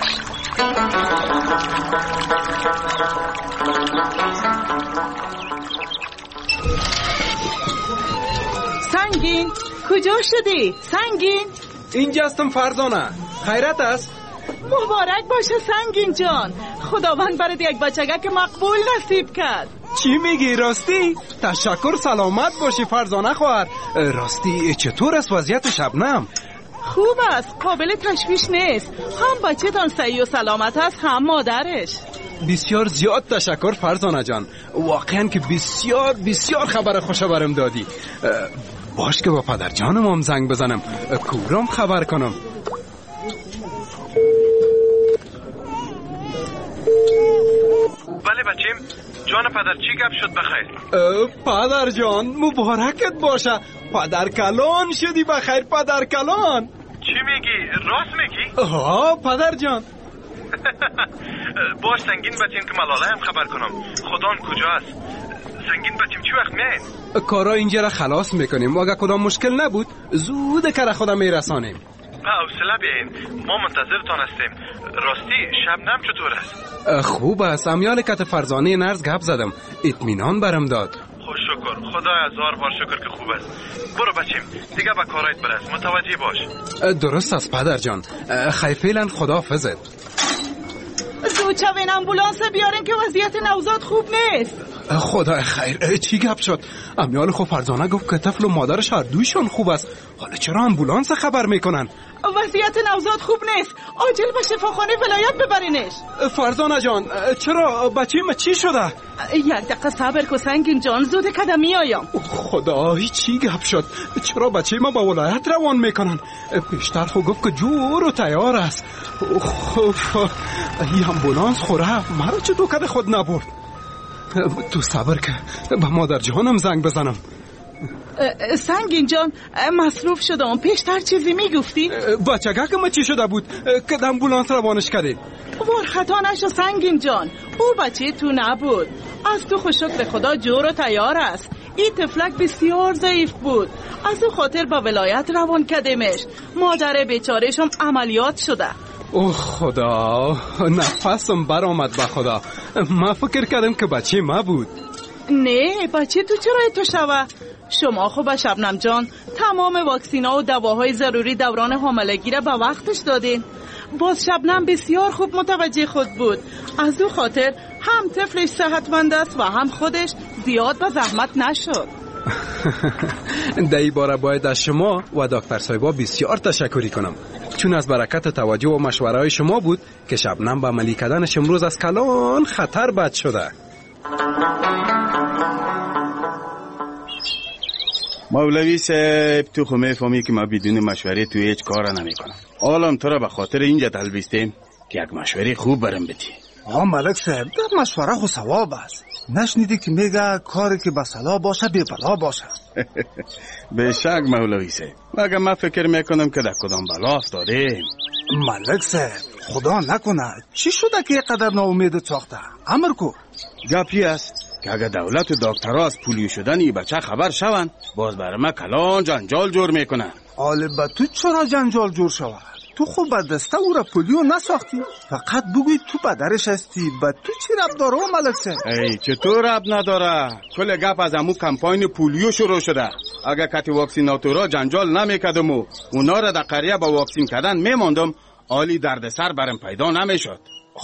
سنگین، کجا شدی؟ سنگین؟ اینجا هستم فرزانه. خیرت است؟ مبارک باشه سنگین جان، خداوند برات یک بچگک مقبول نصیب کرد. چی میگی راستی؟ تشکر، سلامت باشی فرزانه خواهر. راستی چطور است وضعیت شبنم؟ خوب است، قابل تشویش نیست. هم بچه تان صحیح و سلامت است، هم مادرش. بسیار زیاد تشکر فرزانه جان، واقعا که بسیار بسیار خبر خوش برم دادی. باش که با پدر جانم هم زنگ بزنم، کورم خبر کنم. بله بچیم، جان پدر چی گپ شد بخیر؟ پدر جان مبارکت باشه، پدر کلان شدی بخیر پدر کلان. چی میگی؟ راست میگی؟ ها پدر جان. باش سنگین بچیم که ملاله هم خبر کنم. خدان کجاست؟ سنگین بچیم چی وقت میاین؟ کارا اینجا را خلاص میکنیم و اگه کدام مشکل نبود زود کار خودم میرسانیم. حوصله بیاین، ما منتظرتان هستیم. راستی شبنم چطور است؟ خوب است، امیال کت فرزانه نرز گپ زدم، اطمینان برم داد. خوش شکر، خدا هزار بار شکر که خوب است. برو بچیم دیگه به کارایت برس، متوجه باش. درست است پدر جان، خیر فعلا خداحافظت. زود شوین امبولانس بیارین که وضعیت نوزاد خوب نیست. خدا خیر، چی گپ شد؟ امیال خو فرزانه گفت که طفل و مادرش هر دویشان خوب است، حالا چرا امبولانس خبر میکنن؟ وضعیت نوزاد خوب نیست، عاجل به شفاخانه ولایت ببرینش. فرزانه جان چرا؟ بچیم چی شده؟ یک دقیقه صبر کن سنگین جان، زود کدمی آیم. خدای چی گپ شد؟ چرا بچه ما با ولایت روان میکنن؟ پیشتر خو گفت که جور و تیار است. این امبولانس خوره مرا چه دوکد خود نبرد. تو صبر که به مادر جانم زنگ بزنم. سنگین جان مصروف شدم. پیشتر چیزی میگفتی؟ بچگه که ما چی شده بود که امبولانس روانش کردی؟ وار خطا نشو سنگین جان، او بچه تو نبود. از تو خوش شکر خدا جور و تیار است. این طفلک بسیار ضعیف بود، از او خاطر با ولایت روان کردیمش. مادر بیچارهشم عملیات شده. اوه خدا، نفسم بر آمد به خدا. من فکر کردم که بچه ما بود. نه بچه تو چرا تو شوه؟ شما خوب شبنم جان تمام واکسینا و دواهای ضروری دوران حاملگی را به وقتش دادین. باز شبنم بسیار خوب متوجه خود بود. از او خاطر هم طفلش صحتمند است و هم خودش زیاد به زحمت نشد. در این باره باید از شما و دکتر صاحبا بسیار تشکری کنم، چون از برکت توجه و مشوره های شما بود که شبنم به عملی کردنش امروز از کلان خطر بد شده. مولوی صاحب تو خو میفهمی که ما بدون مشوره تو هیچ کار نمی کنم. حالم تو را به خاطر اینجا دلبستیم که یک مشوره خوب برم بدی. ملک صاحب در مشوره خو ثواب است. نشنیدی که میگه کاری که به صلاح باشه بی بلا باشه؟ به شک مولوی صاحب، مگه من فکر میکنم که در کدام بلا افتادیم. ملک صاحب خدا نکنه چی شده که اینقدر ناامید ساخته؟ امر کو. گپی است که اگر دولت و دکترها از پولیو شدن این بچه خبر شوند، باز برای ما کلان جنجال جور میکنن. به تو چرا جنجال جور شود؟ تو خوب به دسته او را پولیو نساختی؟ فقط بگوی تو پدرش هستی. به تو چی رب داره ملک صاحب؟ ای چطور رب نداره؟ کل گپ از امو کمپاین پولیو شروع شده. اگر کتی واکسیناتورا جنجال نمیکردم و اونا را در قریه با واکسین کردن میماندم، عالی دردسر برم پیدا نمیشد.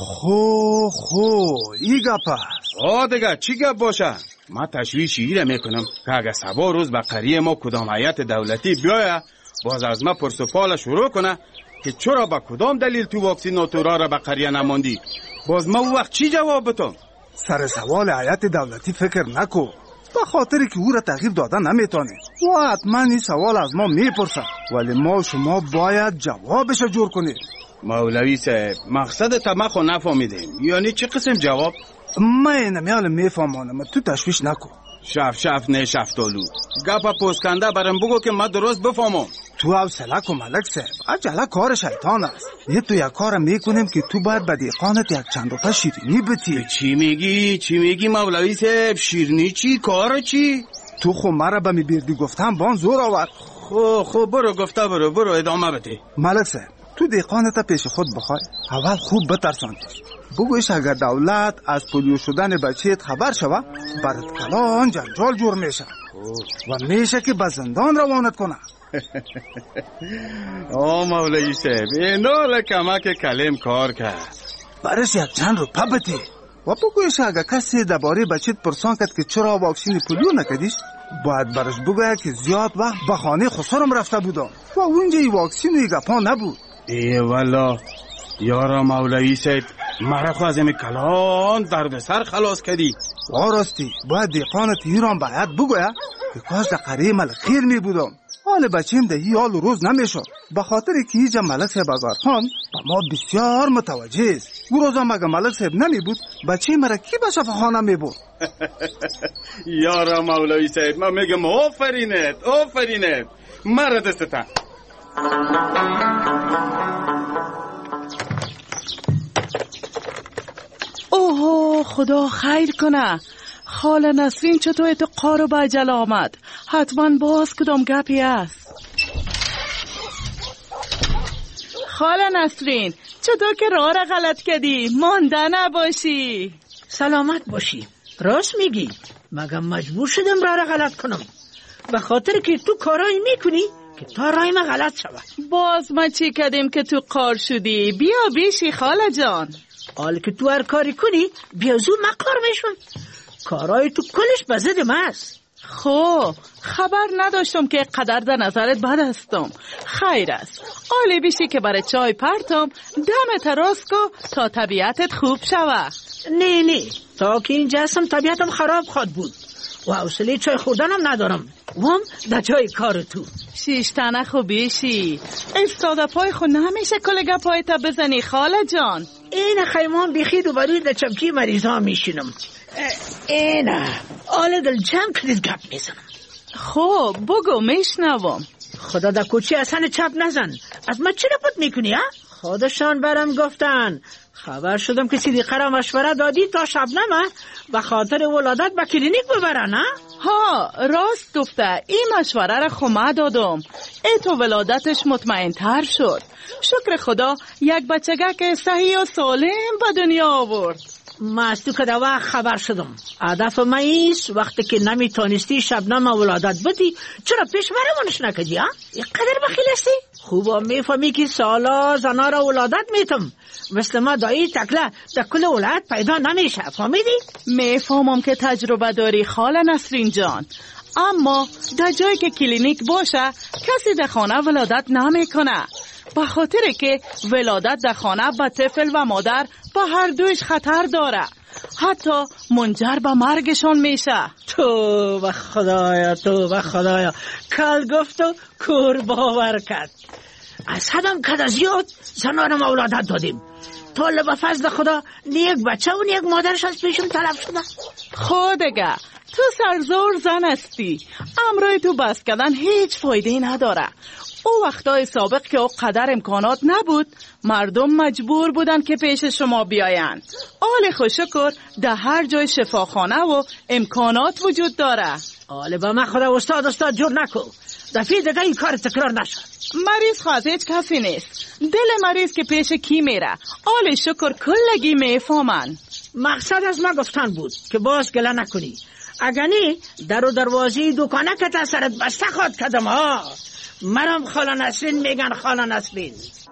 این گپ است. دیگه چی گپ باشه؟ ما تشویش ایره میکنم که اگر سبا روز به قریه ما کدام هیئت دولتی بیایه، باز از ما پرسپال شروع کنه که چرا با کدام دلیل تو واکسیناتورا را به قریه نماندی. باز ما وقت چی جواب بتم؟ سر سوال هیئت دولتی فکر نکو، به خاطری که او را تغییر دادن نمیتونه و حتما این سوال از ما میپرسه، ولی ما شما باید جوابش جور کنید. مولوی صاحب مقصد ما خو نفهمیدیم، یعنی چه قسم جواب؟ من نمیال میفهمانم، تو تشویش نکو. شف نه شفتالو گپا پوسکنده برم بگو که ما درست بفهمم. تو حوصله کن ملک صاحب، عجله کار شیطان است. تو یک کار میکنیم که تو باید به دیقانت یک چند تا شیرینی بتی. چی میگی مولوی صاحب؟ شیرینی چی؟ کار چی؟ تو خو مرا به میبردی گفتم بان زور آورد. خب برو گفته برو ادامه بده. ملک صاحب تو دیقانت پیش خود بخوای، اول خوب بترساندش. بگویش اگر دولت از پولیو شدن بچهت خبر شوه، برات کلان جنجال جور میشه و میشه که به زندان روانت کنه. مولوی صاحب اینو لکمک کلم کار کرد. برش یک چند رو پبتی و بگویش اگر کسی درباره بچهت پرسان کرد که چرا واکسین پولیو نکردیش، باید برش بگویه که زیاد وقت به خانه خسرم رفته بودم و اونجا این واکسین و گپا نبود. ای والا یارا مولوی صاحب مرا خو از این کلان درد سر خلاص کردی. راستی باید دیقانت ایران باید بگویه که کاش در قریه ملک خیر می بودم. حال بچیم ده ای حال روز نمیشد، به خاطر که اینجا ملک صاحب آزارخان با ما بسیار متوجه است. او روزا مگه ملک صاحب نمی بود بچه مرا کی به شفاخانه می بود؟ یارا مولوی صاحب من میگم آفرینت مرا دستتن. اوه خدا خیر کنه. خاله نسرین چطور تو قارو با عجله آمد؟ حتما باز کدام گپی است. خاله نسرین چطور که راه را غلط کردی؟ مانده نباشی. سلامت باشی. راست میگی، مگه مجبور شدم راه را غلط کنم به خاطر که تو کارایی میکنی که تا راه ما غلط شود. باز ما چی کردیم که تو قار شدی؟ بیا بیشی خاله جان. حال که تو هر کاری کنی بیا زود مقار میشم. کارای تو کلش به ضد ما است. خبر نداشتم که قدر در نظرت بد هستم. خیر است، عالی بیشی که برای چای پرتم دم تراس کو تا طبیعتت خوب شوه. نه تا که اینجا هستم طبیعتم خراب خواد بود و حوصله چای خوردنم ندارم. وام در جای کار تو شیشتنه خو بیشی استاده پای خو نمیشه کلگه پای تا بزنی خاله جان. این خیمان بیخید و بروی در چمکی مریضا میشینم. اینه آل دل جمع کردید گپ میزنم. خب بگو میشنوم. خدا در کوچه اصلا چپ نزن. از من چی رپورت میکنی ها؟ خودشان برم گفتن. خبر شدم که صدیقه را مشوره دادی تا شبنمه به خاطر ولادت به کلینیک ببرن ها راست گفته. این مشوره را خمه دادم. ای تو ولادتش مطمئن تر شد. شکر خدا یک بچگه که صحیح و سالم به دنیا آورد. ما از تو که در وقت خبر شدم. هدف من ایست وقتی که نمیتونستی شبنم ولادت بدی چرا پیش برمونش نکدی ها؟ اینقدر بخیل هستی؟ خوبا میفهمی که سالا زنا را ولادت میتم. مثل ما دایی تکله در کل ولایت پیدا نمیشه. فهمیدی؟ میفهمم که تجربه داری خاله نسرین جان، اما در جایی که کلینیک باشه کسی در خانه ولادت نمیکنه، به خاطر که ولادت در خانه به طفل و مادر به هر دویش خطر داره، حتی منجر به مرگشان میشه. تو به خدایا کل گفت و کور باور کرد. از حدم کد زیاد زنانم ولادت دادیم. طول به فضل خدا نیک بچه و نیک مادرش از پیشم طلب شده. خودگه تو سرزور زن هستی. امروی تو بس کردن هیچ فایده نداره. او وقتای سابق که او قدر امکانات نبود، مردم مجبور بودن که پیش شما بیاین. آل خوشکر در هر جای شفاخانه و امکانات وجود داره. آل با من خدا استاد جور نکو. دفعه دیگه این کار تکرار نشد. مریض خواهد هیچ کسی نیست. دل مریض که پیش کی میره آل شکر کلگی میفهمن. مقصد از ما گفتن بود که باز گله نکنی. اگر نی در و دروازی دکانه که تا سرت بسته خواد کدم ها. مرم خاله نسرین میگن خاله نسرین.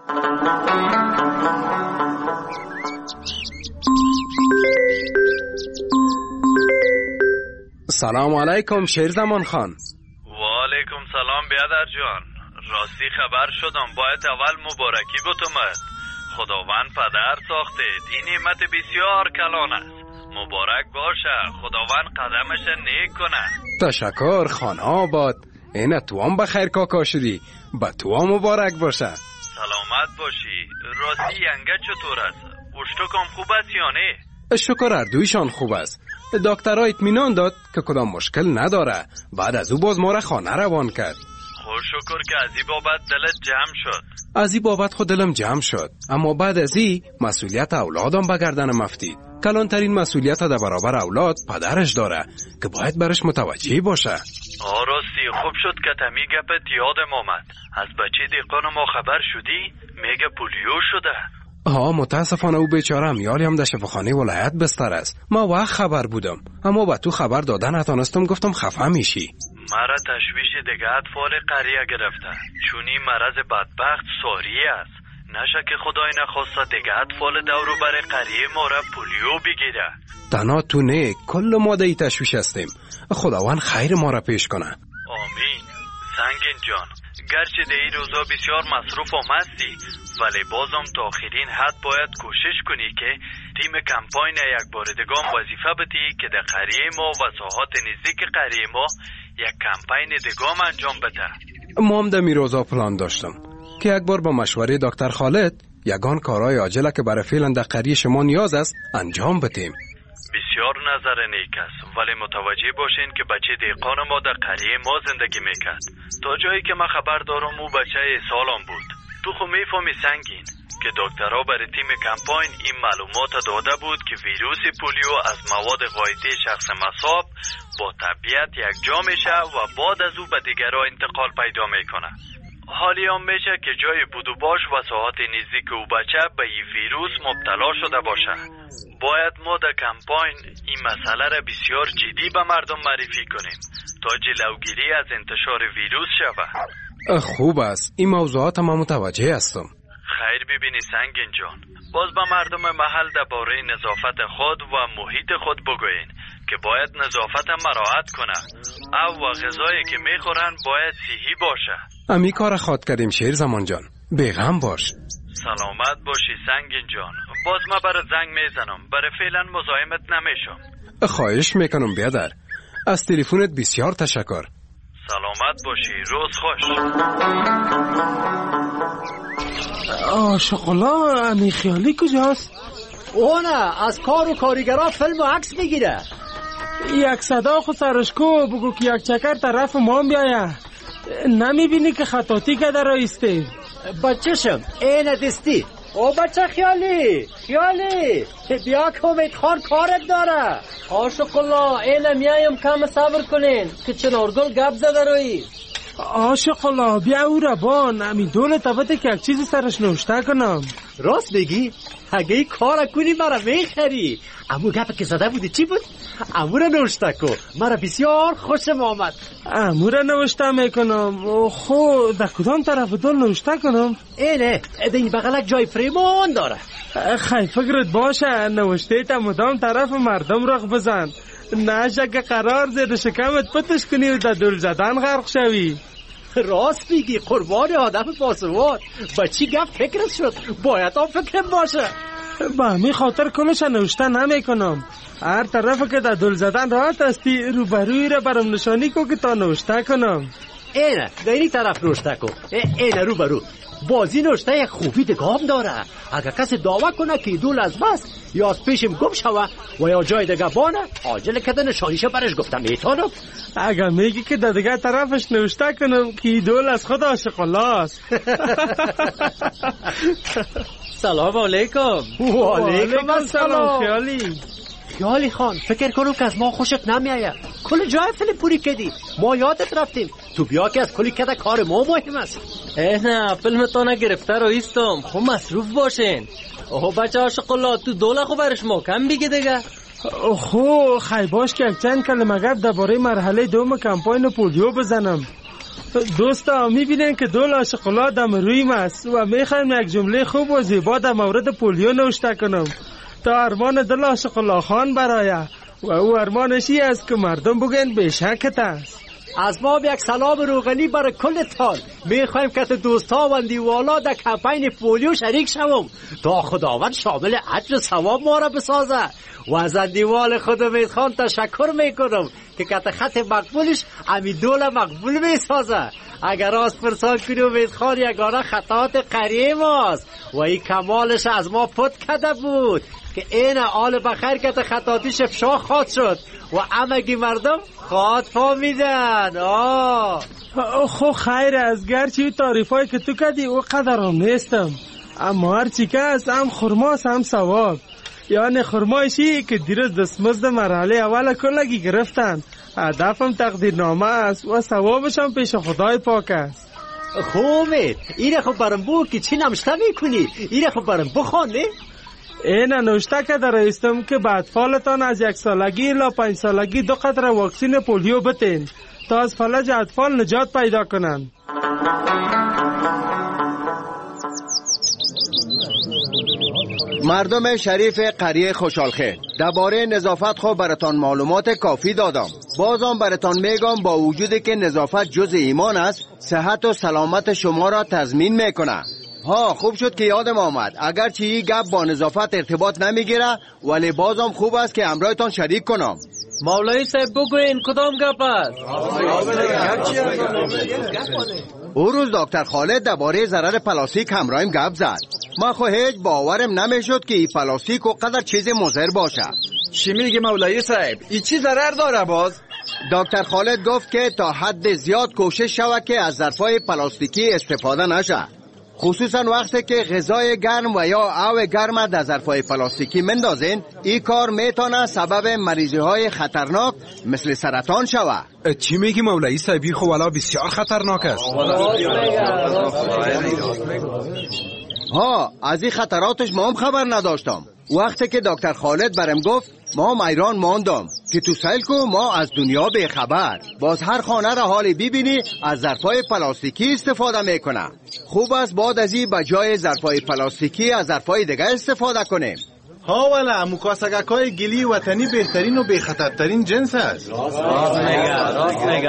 سلام علیکم شیرزمان خان. و علیکم سلام بیادر جان. راستی خبر شدم باید اول مبارکی بتومد. خداوند پدر ساخته. این نعمت بسیار کلان است. مبارک باشه. خداوند قدمش نیک کنه. تشکر خان آباد. اینه تو هم بخیر کاکا شدی. با تو هم مبارک باشه. سلامت باشی. راستی ینگه چطور است؟ اشتکم خوب است یا نه؟ شکر اردویشان خوب است. دکترها اطمینان داد که کدام مشکل نداره. بعد از او باز ما را خانه روان کرد. خوش شکر که از این بابت دلت جمع شد. از این بابت خود دلم جمع شد. اما بعد از این مسئولیت اولادم به گردنم افتید. کلانترین مسئولیت در برابر اولاد پدرش داره که باید برش متوجه باشه. راستی خوب شد که تمی گپت یادم آمد. از بچه دیقان ما خبر شدی؟ میگه پولیو شده. متاسفانه او بیچاره امیالی هم در شفاخانه ولایت بستر است. ما وقت خبر بودم اما با تو خبر دادن نتونستم. گفتم خفه میشی. مرا تشویش دیگه اطفال قریه گرفته، چون این مرض بدبخت ساری است. نشه که خدای نخواسته دیگه اطفال دورو بر قریه ما را پولیو بگیره. تنها تو نه کل ما دی تشویش هستیم. خداوند خیر ما را پیش کنه. آمین. سنگین جان، گرچه در این روزا بسیار مصروف هستی، ولی بازم تا آخرین حد باید کوشش کنی که تیم کمپاین یک بار دیگه وظیفه بدی که در قریه ما و ساحات نزدیک قریه ما یک کمپاین دیگه انجام بده. ما هم در می روزا پلان داشتم که یک بار با مشوره دکتر خالد یگان کارهای عاجله که برای فعلا در قریه شما نیاز است انجام بدیم. بسیار نظر نیک است، ولی متوجه باشین که بچه دیقان ما در قریه ما زندگی میکرد. تا جایی که من خبر دارم او بچه سالم بود. تو خو میفهمی سنگین که دکترها برای تیم کمپاین این معلومات داده بود که ویروس پولیو از مواد غایطی شخص مصاب با طبیعت یک جا میشه و بعد از او به دیگرها انتقال پیدا میکنه. حالی هم میشه که جای بود و باش و ساعات نزدیک او بچه به این ویروس مبتلا شده باشه. باید ما در کمپاین این مسئله را بسیار جدی به مردم معرفی کنیم تا جلوگیری از انتشار ویروس شود. خوب است، این موضوعات ما متوجه هستم. خیر ببینی سنگین جان، باز به مردم محل درباره نظافت خود و محیط خود بگوین که باید نظافت مراعات کنه و غذایی که میخورن باید صحی باشه. امی کار خواد کردیم شیرزمان جان، بیغم باش. سلامت باشی سنگین جان. باز ما برای زنگ میزنم، برای فعلا مزاحمت نمیشم. خواهش میکنم بیادر، از تلفنت بسیار تشکر. سلامت باشی، روز خوش. شغلا امی خیالی کجاست؟ اونه از کار و کارگرها فیلم و عکس میگیره. یک صدا خود سرشکو بگو که یک چکر طرف ما بیایه. نمیبینی که خطاطی که در رایسته؟ بچه‌شم این دستی. او بچه خیالی بیا که امید خان کارت داره. عاشق الله این میایم کم صبر کنین که چنارگل گپ زده روی. عاشق الله بیا او را بان امی دول تبته که یک چیزی سرش نوشته کنم. راست بگی؟ اگه ای کار کنی مرا میخری. امو گپ که زده بودی چی بود؟ امو را نوشته کن. مرا بسیار خوشم آمد. امو را نوشته میکنم. خو در کدام طرف دول نوشته کنم؟ اینه در این بغلک جای فریمان داره. خیلی فکرت باشه نوشته تا مدام طرف مردم رخ بزن، نشه که قرار زیر شکمت پتش کنی و در دل زدن غرق شوی. راست میگی قربان آدم باسواد. با چی گفت فکرت شد؟ باید هم فکرم باشه. با همین خاطر کلش نوشته نمی کنم. هر طرف که در دل زدن راحت هستی روبروی را برام نشانی کو که تا نوشته کنم. اینه در این طرف نوشته کن. اینه روبرو. بازی نوشته یک خوبی دگام داره. اگر کسی دعوه کنه که دول از بس یا از پیشم گم شوه و یا جای دیگه بانه عاجل کده نشانیشه برش گفتم میتونم. اگر میگی که در دیگه طرفش نوشته کنم که دول از خود عاشق الله است. سلام علیکم. و علیکم السلام. خیالی خان فکر کنم که از ما خوشت نمیایه. کل جای فیلم پوری کردی. ما یادت رفتیم. تو بیا که از کلی کده کار ما مهم است. نه فیلم تا نگرفته رو ایستم. خب مصروف باشین. اوه بچه عاشق الله تو دوله خو برش محکم بگی دیگه. خو خیلی باش که یک چند کلمه گپ درباره مرحله دوم کمپاین پولیو بزنم. دوستا میبینن که دول عاشق الله دم رویم است و میخوایم یک جمله خوب و زیبا در مورد پولیو نوشته کنم تا ارمان دل عاشق الله خان برایه و او ارمانشی است که مردم بگن بشکت است. از ما یک سلام روغنی برای کل تان. میخوایم که دوستا و دیوالا در کمپین پولیو شریک شوم تا خداوند شامل اجر و ثواب ما را بسازه. و از دیوال خود امید خان تشکر میکنم که کت خط مقبولش امی دول مقبول میسازه. اگر راست پرسان کنی امید خان یگانه خطات قریه ماست و این کمالش از ما پت کده بود که این آل بخیر که خطاتیش افشا خواد شد و امگی مردم خواد فامیدن. خو خیر از گرچه تعریف هایی که تو کردی او قدرم نیستم، اما هرچی که است هم خرماست هم ثواب. یعنی خرمایشی که دیروز دستمزد مرحله اول کلگی گرفتن، هدفم تقدیرنامه است و ثوابش هم پیش خدای پاک است. خوبه اینه خب برم بو که چی نمشته میکنی؟ اینه خب برم بخوانه؟ اینه نوشته که در ایستم که بعد فالتان از 1 سالگی الی 5 سالگی 2 قطره واکسین پولیو بتین تا از فلج اطفال نجات پیدا کنن. مردم شریف قریه خوشحالخیر، درباره نظافت خو براتان معلومات کافی دادم. بازم براتان میگم با وجودی که نظافت جز ایمان است، صحت و سلامت شما را تضمین میکنه. خوب شد که یادم آمد، اگرچه این گپ با نظافت ارتباط نمیگیره ولی بازم خوب است که همراهتان شریک کنم. مولوی صاحب بگوین کدام گپ است؟ او روز دکتر خالد درباره ضرر پلاستیک همراهیم گپ زد. ما خو هیچ باورم نمیشد که این پلاستیک و قدر چیز مضر باشه. چی میگی مولوی صاحب؟ این چی ضرر داره باز؟ دکتر خالد گفت که تا حد زیاد کوشش شود که از ظرفای پلاستیکی استفاده نشه، خصوصا وقتی که غذای گرم و یا آب گرم در ظرفای پلاستیکی مندازین. این کار میتونه سبب مریضی های خطرناک مثل سرطان شود. چی میگی مولوی صاحبی؟ خب والا بسیار خطرناک است. از این خطراتش ما هم خبر نداشتم. وقتی که دکتر خالد برم گفت ما هم ایران ماندم که تو سیل کو ما از دنیا به خبر. باز هر خانه را حالی ببینی از ظرفای پلاستیکی استفاده میکنه. خوب است بعد از این بجای ظرفای پلاستیکی از ظرفای دیگه استفاده کنیم. والا مکاسگکای گلی وطنی بهترین و بخطرترین جنس است. راست میگه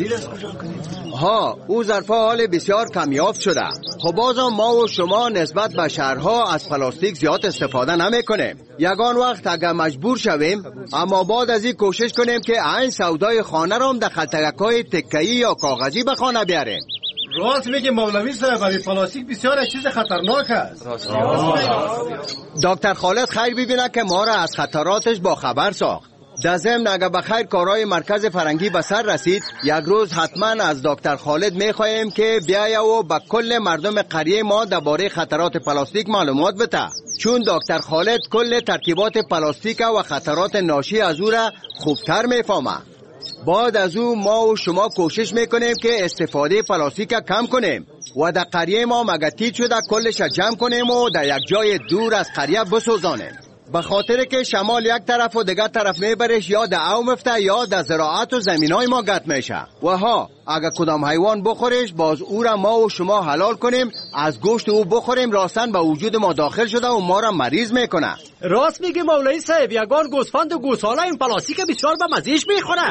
او ظرفا حال بسیار کمیافت شده. خب بازم ما و شما نسبت به شهرها از پلاستیک زیاد استفاده نمی کنیم. یگان وقت اگر مجبور شویم، اما بعد از این کوشش کنیم که این سودای خانه را هم در خلطگکای تکه‌ای یا کاغذی به خانه بیاریم. راست میگه مولوی صاحب، این پلاستیک بسیار چیز خطرناک است. دکتر خالد خیر ببینه که ما را از خطراتش با خبر ساخت. در ضمن اگر بخیر کارهای مرکز فرنگی به سر رسید، یک روز حتما از دکتر خالد میخواهیم که بیاید و به کل مردم قریه ما درباره خطرات پلاستیک معلومات بده، چون دکتر خالد کل ترکیبات پلاستیک و خطرات ناشی از او را خوبتر میفهمه. بعد از او ما و شما کوشش میکنیم که استفاده پلاستیک کم کنیم و در قریه ما مگتیج شده کلش جمع کنیم و در یک جای دور از قریه بسوزانیم. به خاطر که شمال یک طرف و دیگر طرف میبرش، یا در او مفته یا در زراعت و زمینای ما گت میشه. و ها اگر کدام حیوان بخورش، باز او را ما و شما حلال کنیم، از گوشت او بخوریم، راستن به وجود ما داخل شده و ما را مریض میکنه. راست میگه مولوی صاحب، یگان گوسفند و گوساله این پلاستیک بسیار به مزیش میخوره.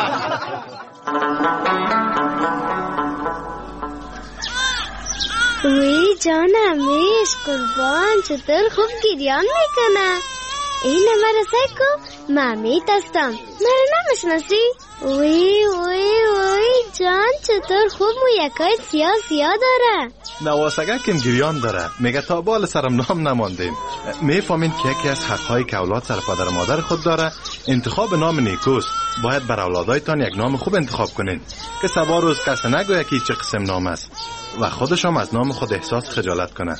وی جانم میش قربان، چطور خوب گریان میکنه. این مرا سکو مامیت هستم، مرا نمیشناسی؟ وی جان چطور خوب مو یکای سیاه سیاه داره. نواسگه کم گریان داره، میگه تا بال سرم نام نماندیم. میفهمین که یکی از حقهای که اولاد سر پدر و مادر خود داره انتخاب نام نیکوست. باید بر اولادایتان یک نام خوب انتخاب کنین که سبا روز کسی نگویه که چه قسم نام است و خودش هم از نام خود احساس خجالت کنه.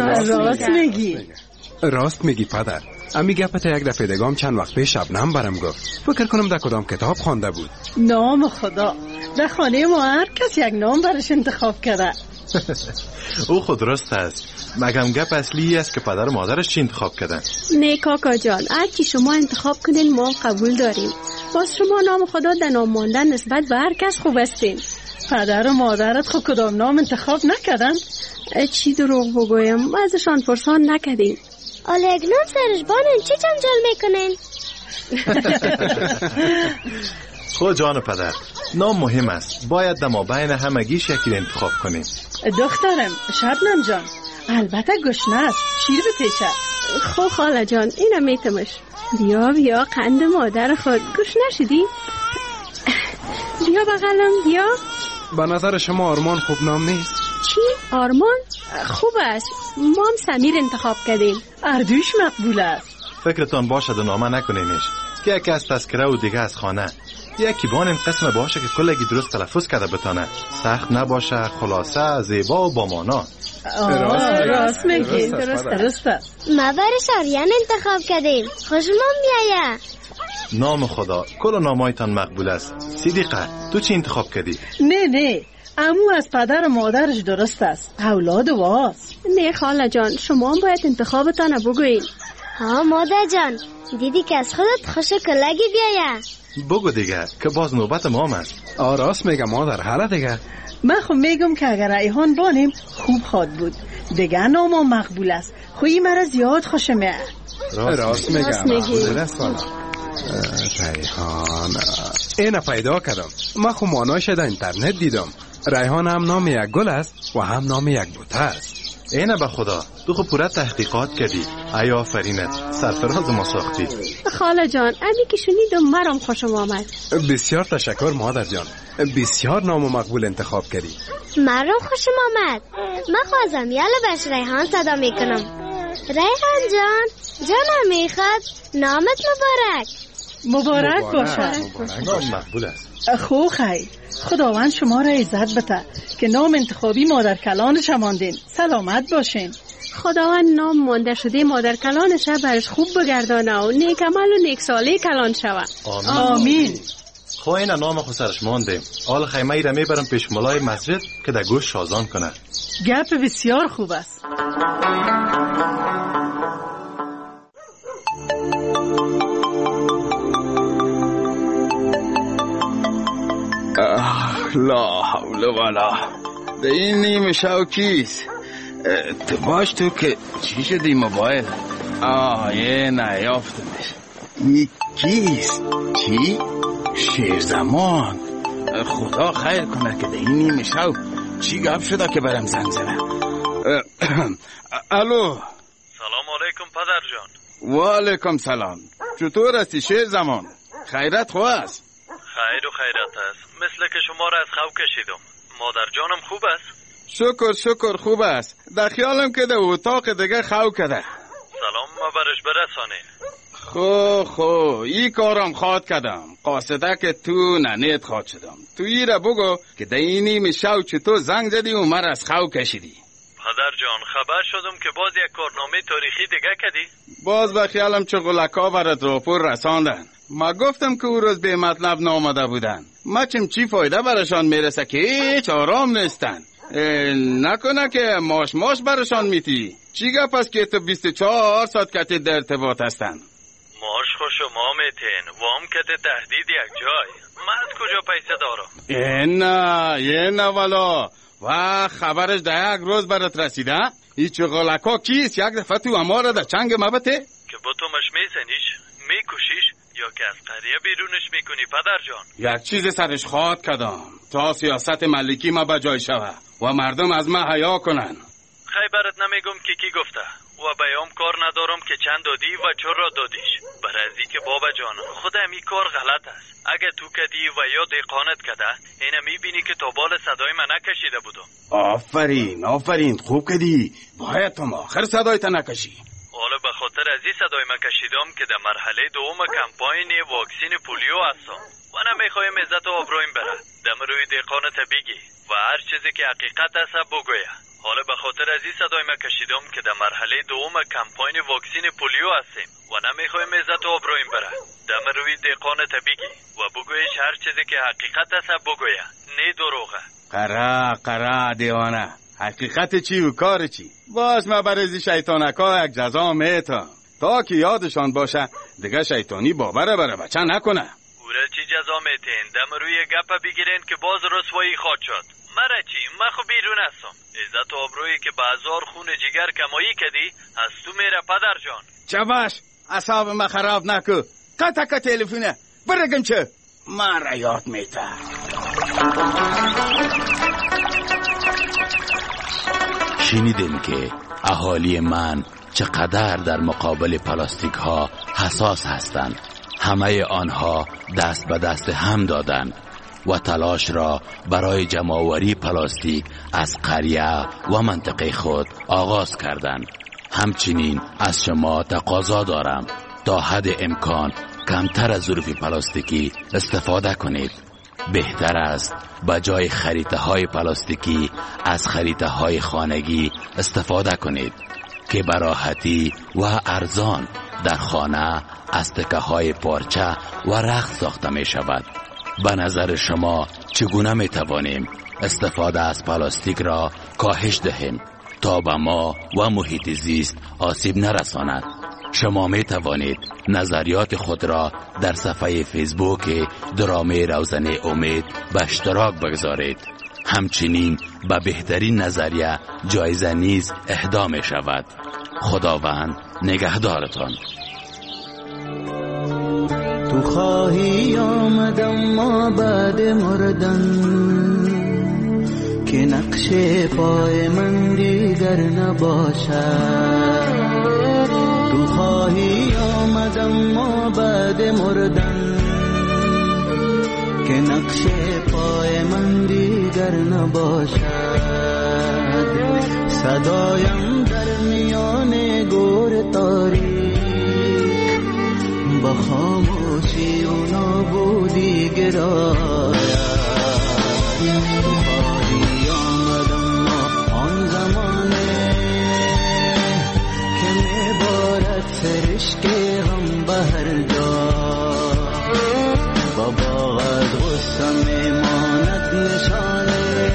راست میگی پدر. امی گپت یک دفعه دگام چند وقت پیش شبنم برم گفت. فکر کنم در کدام کتاب خوانده بود. نام خدا، در خانه ما هر کس یک نام برش انتخاب کرده. او خود درست است. مگم گپ اصلی است که پدر و مادرش چی انتخاب کردن. نه کاکا جان، هر چی شما انتخاب کنین ما قبول داریم. باز شما نام خدا در نام ماندن نسبت به هر کس خوب استین. پدر و مادرت خود کدام نام انتخاب نکردن؟ چی دروغ بگویم، ازشان پرسان نکردیم. حالا یک نام سرش بانن چی جنجال میکنن؟ خود جان پدر، نام مهم است. باید در مابین همگی شکل انتخاب کنیم. دخترم شبنم جان، البته گشنه است، شیر بپیچه. خب خاله جان اینم میتمش. بیا قند مادر خود، گشنه شدی؟ بیا بغلم بیا. به نظر شما آرمان خوب نام نیست؟ چی؟ آرمان؟ خوب است. ما هم سمیر انتخاب کردیم. اردوش مقبول است. فکرتان باشه دو نامه نکنینش که یکی از تذکره و دیگه از خانه. یکی بان این قسم باشه که کلگی درست تلفظ کرده بتانه، سخت نباشه، خلاصه، زیبا و با مانا. راست میگی، درست است. ما برش آریان انتخاب کردیم. خوشمون میایه. نام خدا، کل نامایتان مقبول است. صدیقه تو چی انتخاب کردی؟ نه امو از پدر و مادرش درست است، اولاد واست. نه خاله جان، شما باید انتخابتان بگوین. ها مادر جان، دیدی که از خودت خوش کلگی بیایه. بگو دیگه که باز نوبت مام است. راست میگم مادر، حالا دیگه من خب میگم که اگر ریحان بانیم خوب خواد بود. دیگه نام مقبول است، خویی مرا زیاد خوشمه. راست میگم. ریحان اینو پیدا کردم. من خب ماناش در اینترنت دیدم. ریحان هم نام یک گل است و هم نام یک بوته است. اینه به خدا، تو خب پورا تحقیقات کردی. ای آفرینت، سرفراز ما ساختی. خاله جان امی که شنیدم مرام خوشم آمد. بسیار تشکر مادر جان، بسیار نام و مقبول انتخاب کردی. مرام خوشم آمد. من خوازم یالا بش ریحان صدا میکنم. ریحان جانم میخواد نامت مبارک باشد. نام مقبول است. خو خیر، خداوند شما را عزت بده که نام انتخابی مادر کلانش ماندین. سلامت باشین. خداوند نام مانده شده مادر کلانش برش خوب بگردانه و نیک عمل و نیک ساله کلان شود. آمین. خو این نام خو سرش مانده. حال خیمه ای را میبرم پیش ملای مسجد که در گوش شازان کنه. گپ بسیار خوب است. لا حول ولا. ده این نیمه شو کیست؟ تو باش تو که چی شدی موبایل؟ یه نیافتمش. کیست؟ چی؟ شیرزمان. خدا خیر کنه که ده این نیمه شو چی گپ شده که برم زنگ زنه. الو. سلام علیکم پدر جان. و علیکم سلام. چطور هستی شیرزمان؟ خیرت خواه است؟ خیر و خیرت است. مثل که شما را از خواب کشیدم. مادر جانم خوب است؟ شکر خوب است. در خیالم که در اتاق دیگه خواب کده. سلام ما برش برسانی. خو ای کارم خواد کردم، قاصده که تو ننیت خواد شدم. تو ای را بگو که در این نیم شو چطور زنگ زدی و مر از خو کشیدی. پدر جان خبر شدم که باز یک کارنامه تاریخی دیگه کردی؟ باز به خیالم چغلکا برات راپور رساندن. ما گفتم که او روز به مطلب نامده بودن. ما چی فایده برشان میرسه که هیچ آرام نیستن. نکنه که ماش برشان میتی. چی گپ است که تو 24 ساعت کتی در ارتباط هستن؟ ماش خو شما میتین وام کتی تهدید یک جای. من از کجا پیسه دارم؟ نه والا. و خبرش در یک روز برات رسیده؟ این چغلکا کیست؟ یک دفعه تو اما را در چنگ مبته؟ که با تو مش میزنیش میکشیش یا که از قریه بیرونش میکنی پدر جان؟ یک چیز سرش خواد کردم تا سیاست ملکی ما بجای شوه و مردم از ما حیا کنن. خیبرت نمیگم که کی گفته و بیام کار ندارم که چند دادی و چرا دادیش. برازی که بابا جان خود همی کار غلط است. اگه تو کدی و یا دیقانت کده اینه میبینی که تا بال صدای من نکشیده بودم. آفرین خوب کدی. باید تو آخر صدای تا نکشی. حالا به خاطر از این صدای من کشیدم که در مرحله دوم کمپاین واکسین پولیو هستم و نمیخوایم عزت و آبرویم بره. دم روی دیقانت بگی و هر چیزی که حقیقت است بگویه. حالا به خاطر از این صدای من کشیدم که در مرحله دوم کمپاین واکسین پولیو هستیم و نمیخوایم عزت و آبرویم بره. دم روی دیقانت بگی و بگویش هر چیزی که حقیقت است بگویه، نه دروغه. قرا دیوانه. حقیقت چی و کار چی؟ باز ما برای شیطانکا یک جزا میتم تا که یادشان باشه دیگه شیطانی باور بره بچه نکنه. اوره چی جزا میتین؟ دم روی گپه بگیرین که باز رسوایی خواد شد. مرا چی؟ من خو بیرون هستم. عزت و آبرویی که به هزار خون جگر کمایی کدی از تو میره پدر جان. چه باش اصاب ما خراب نکو. قطع تلفونه برگم چه من را یاد میته. شنیدیم که اهالی من چقدر در مقابل پلاستیک ها حساس هستند. همه آنها دست به دست هم دادند و تلاش را برای جمع‌آوری پلاستیک از قریه و منطقه خود آغاز کردند. همچنین از شما تقاضا دارم تا حد امکان کمتر از ظروف پلاستیکی استفاده کنید. بهتر است به جای خریطه های پلاستیکی از خریطه های خانگی استفاده کنید که به راحتی و ارزان در خانه از تکه های پارچه و رخت ساخته می شود. به نظر شما چگونه می توانیم استفاده از پلاستیک را کاهش دهیم تا به ما و محیط زیست آسیب نرساند؟ شما می توانید نظریات خود را در صفحه فیسبوک درامه روزنه امید به اشتراک بگذارید. همچنین به بهترین نظریه جایزه نیز اهدا می شود. خداوند نگهدارتان. تو خواهی آمدم ما بعد مردن که نقش پای من دیگر نباشد. تو خواهی آمدم ما بعد مردن که نقش پای من دیگر نباشد. صدایم در میان گور تاریک با خاموشی و نابودی گراید. تو خواهی آمدم ما آن زمانه که میبارد سرشک غم به هر جا و باغت غصه میماند نشانه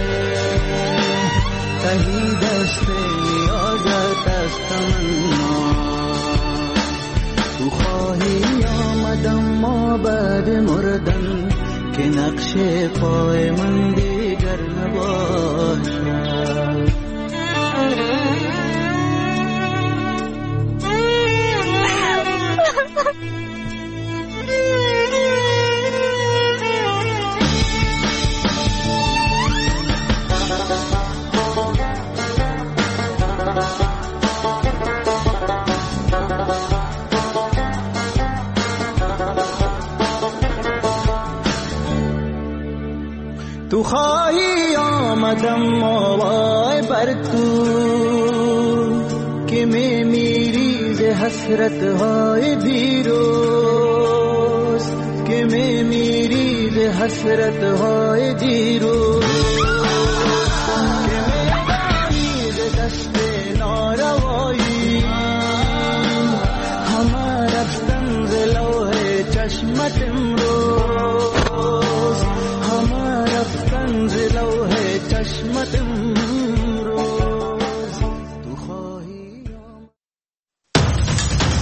تهی دست نیازت از تمنا. تو خواهی آمدم ما بعد مردن که نقش پای من دیگر نباشد. تو خواهی آمدم ما وای بر تو که میمیری ز حسرت های دیروز که میمیری به حسرت های دیروز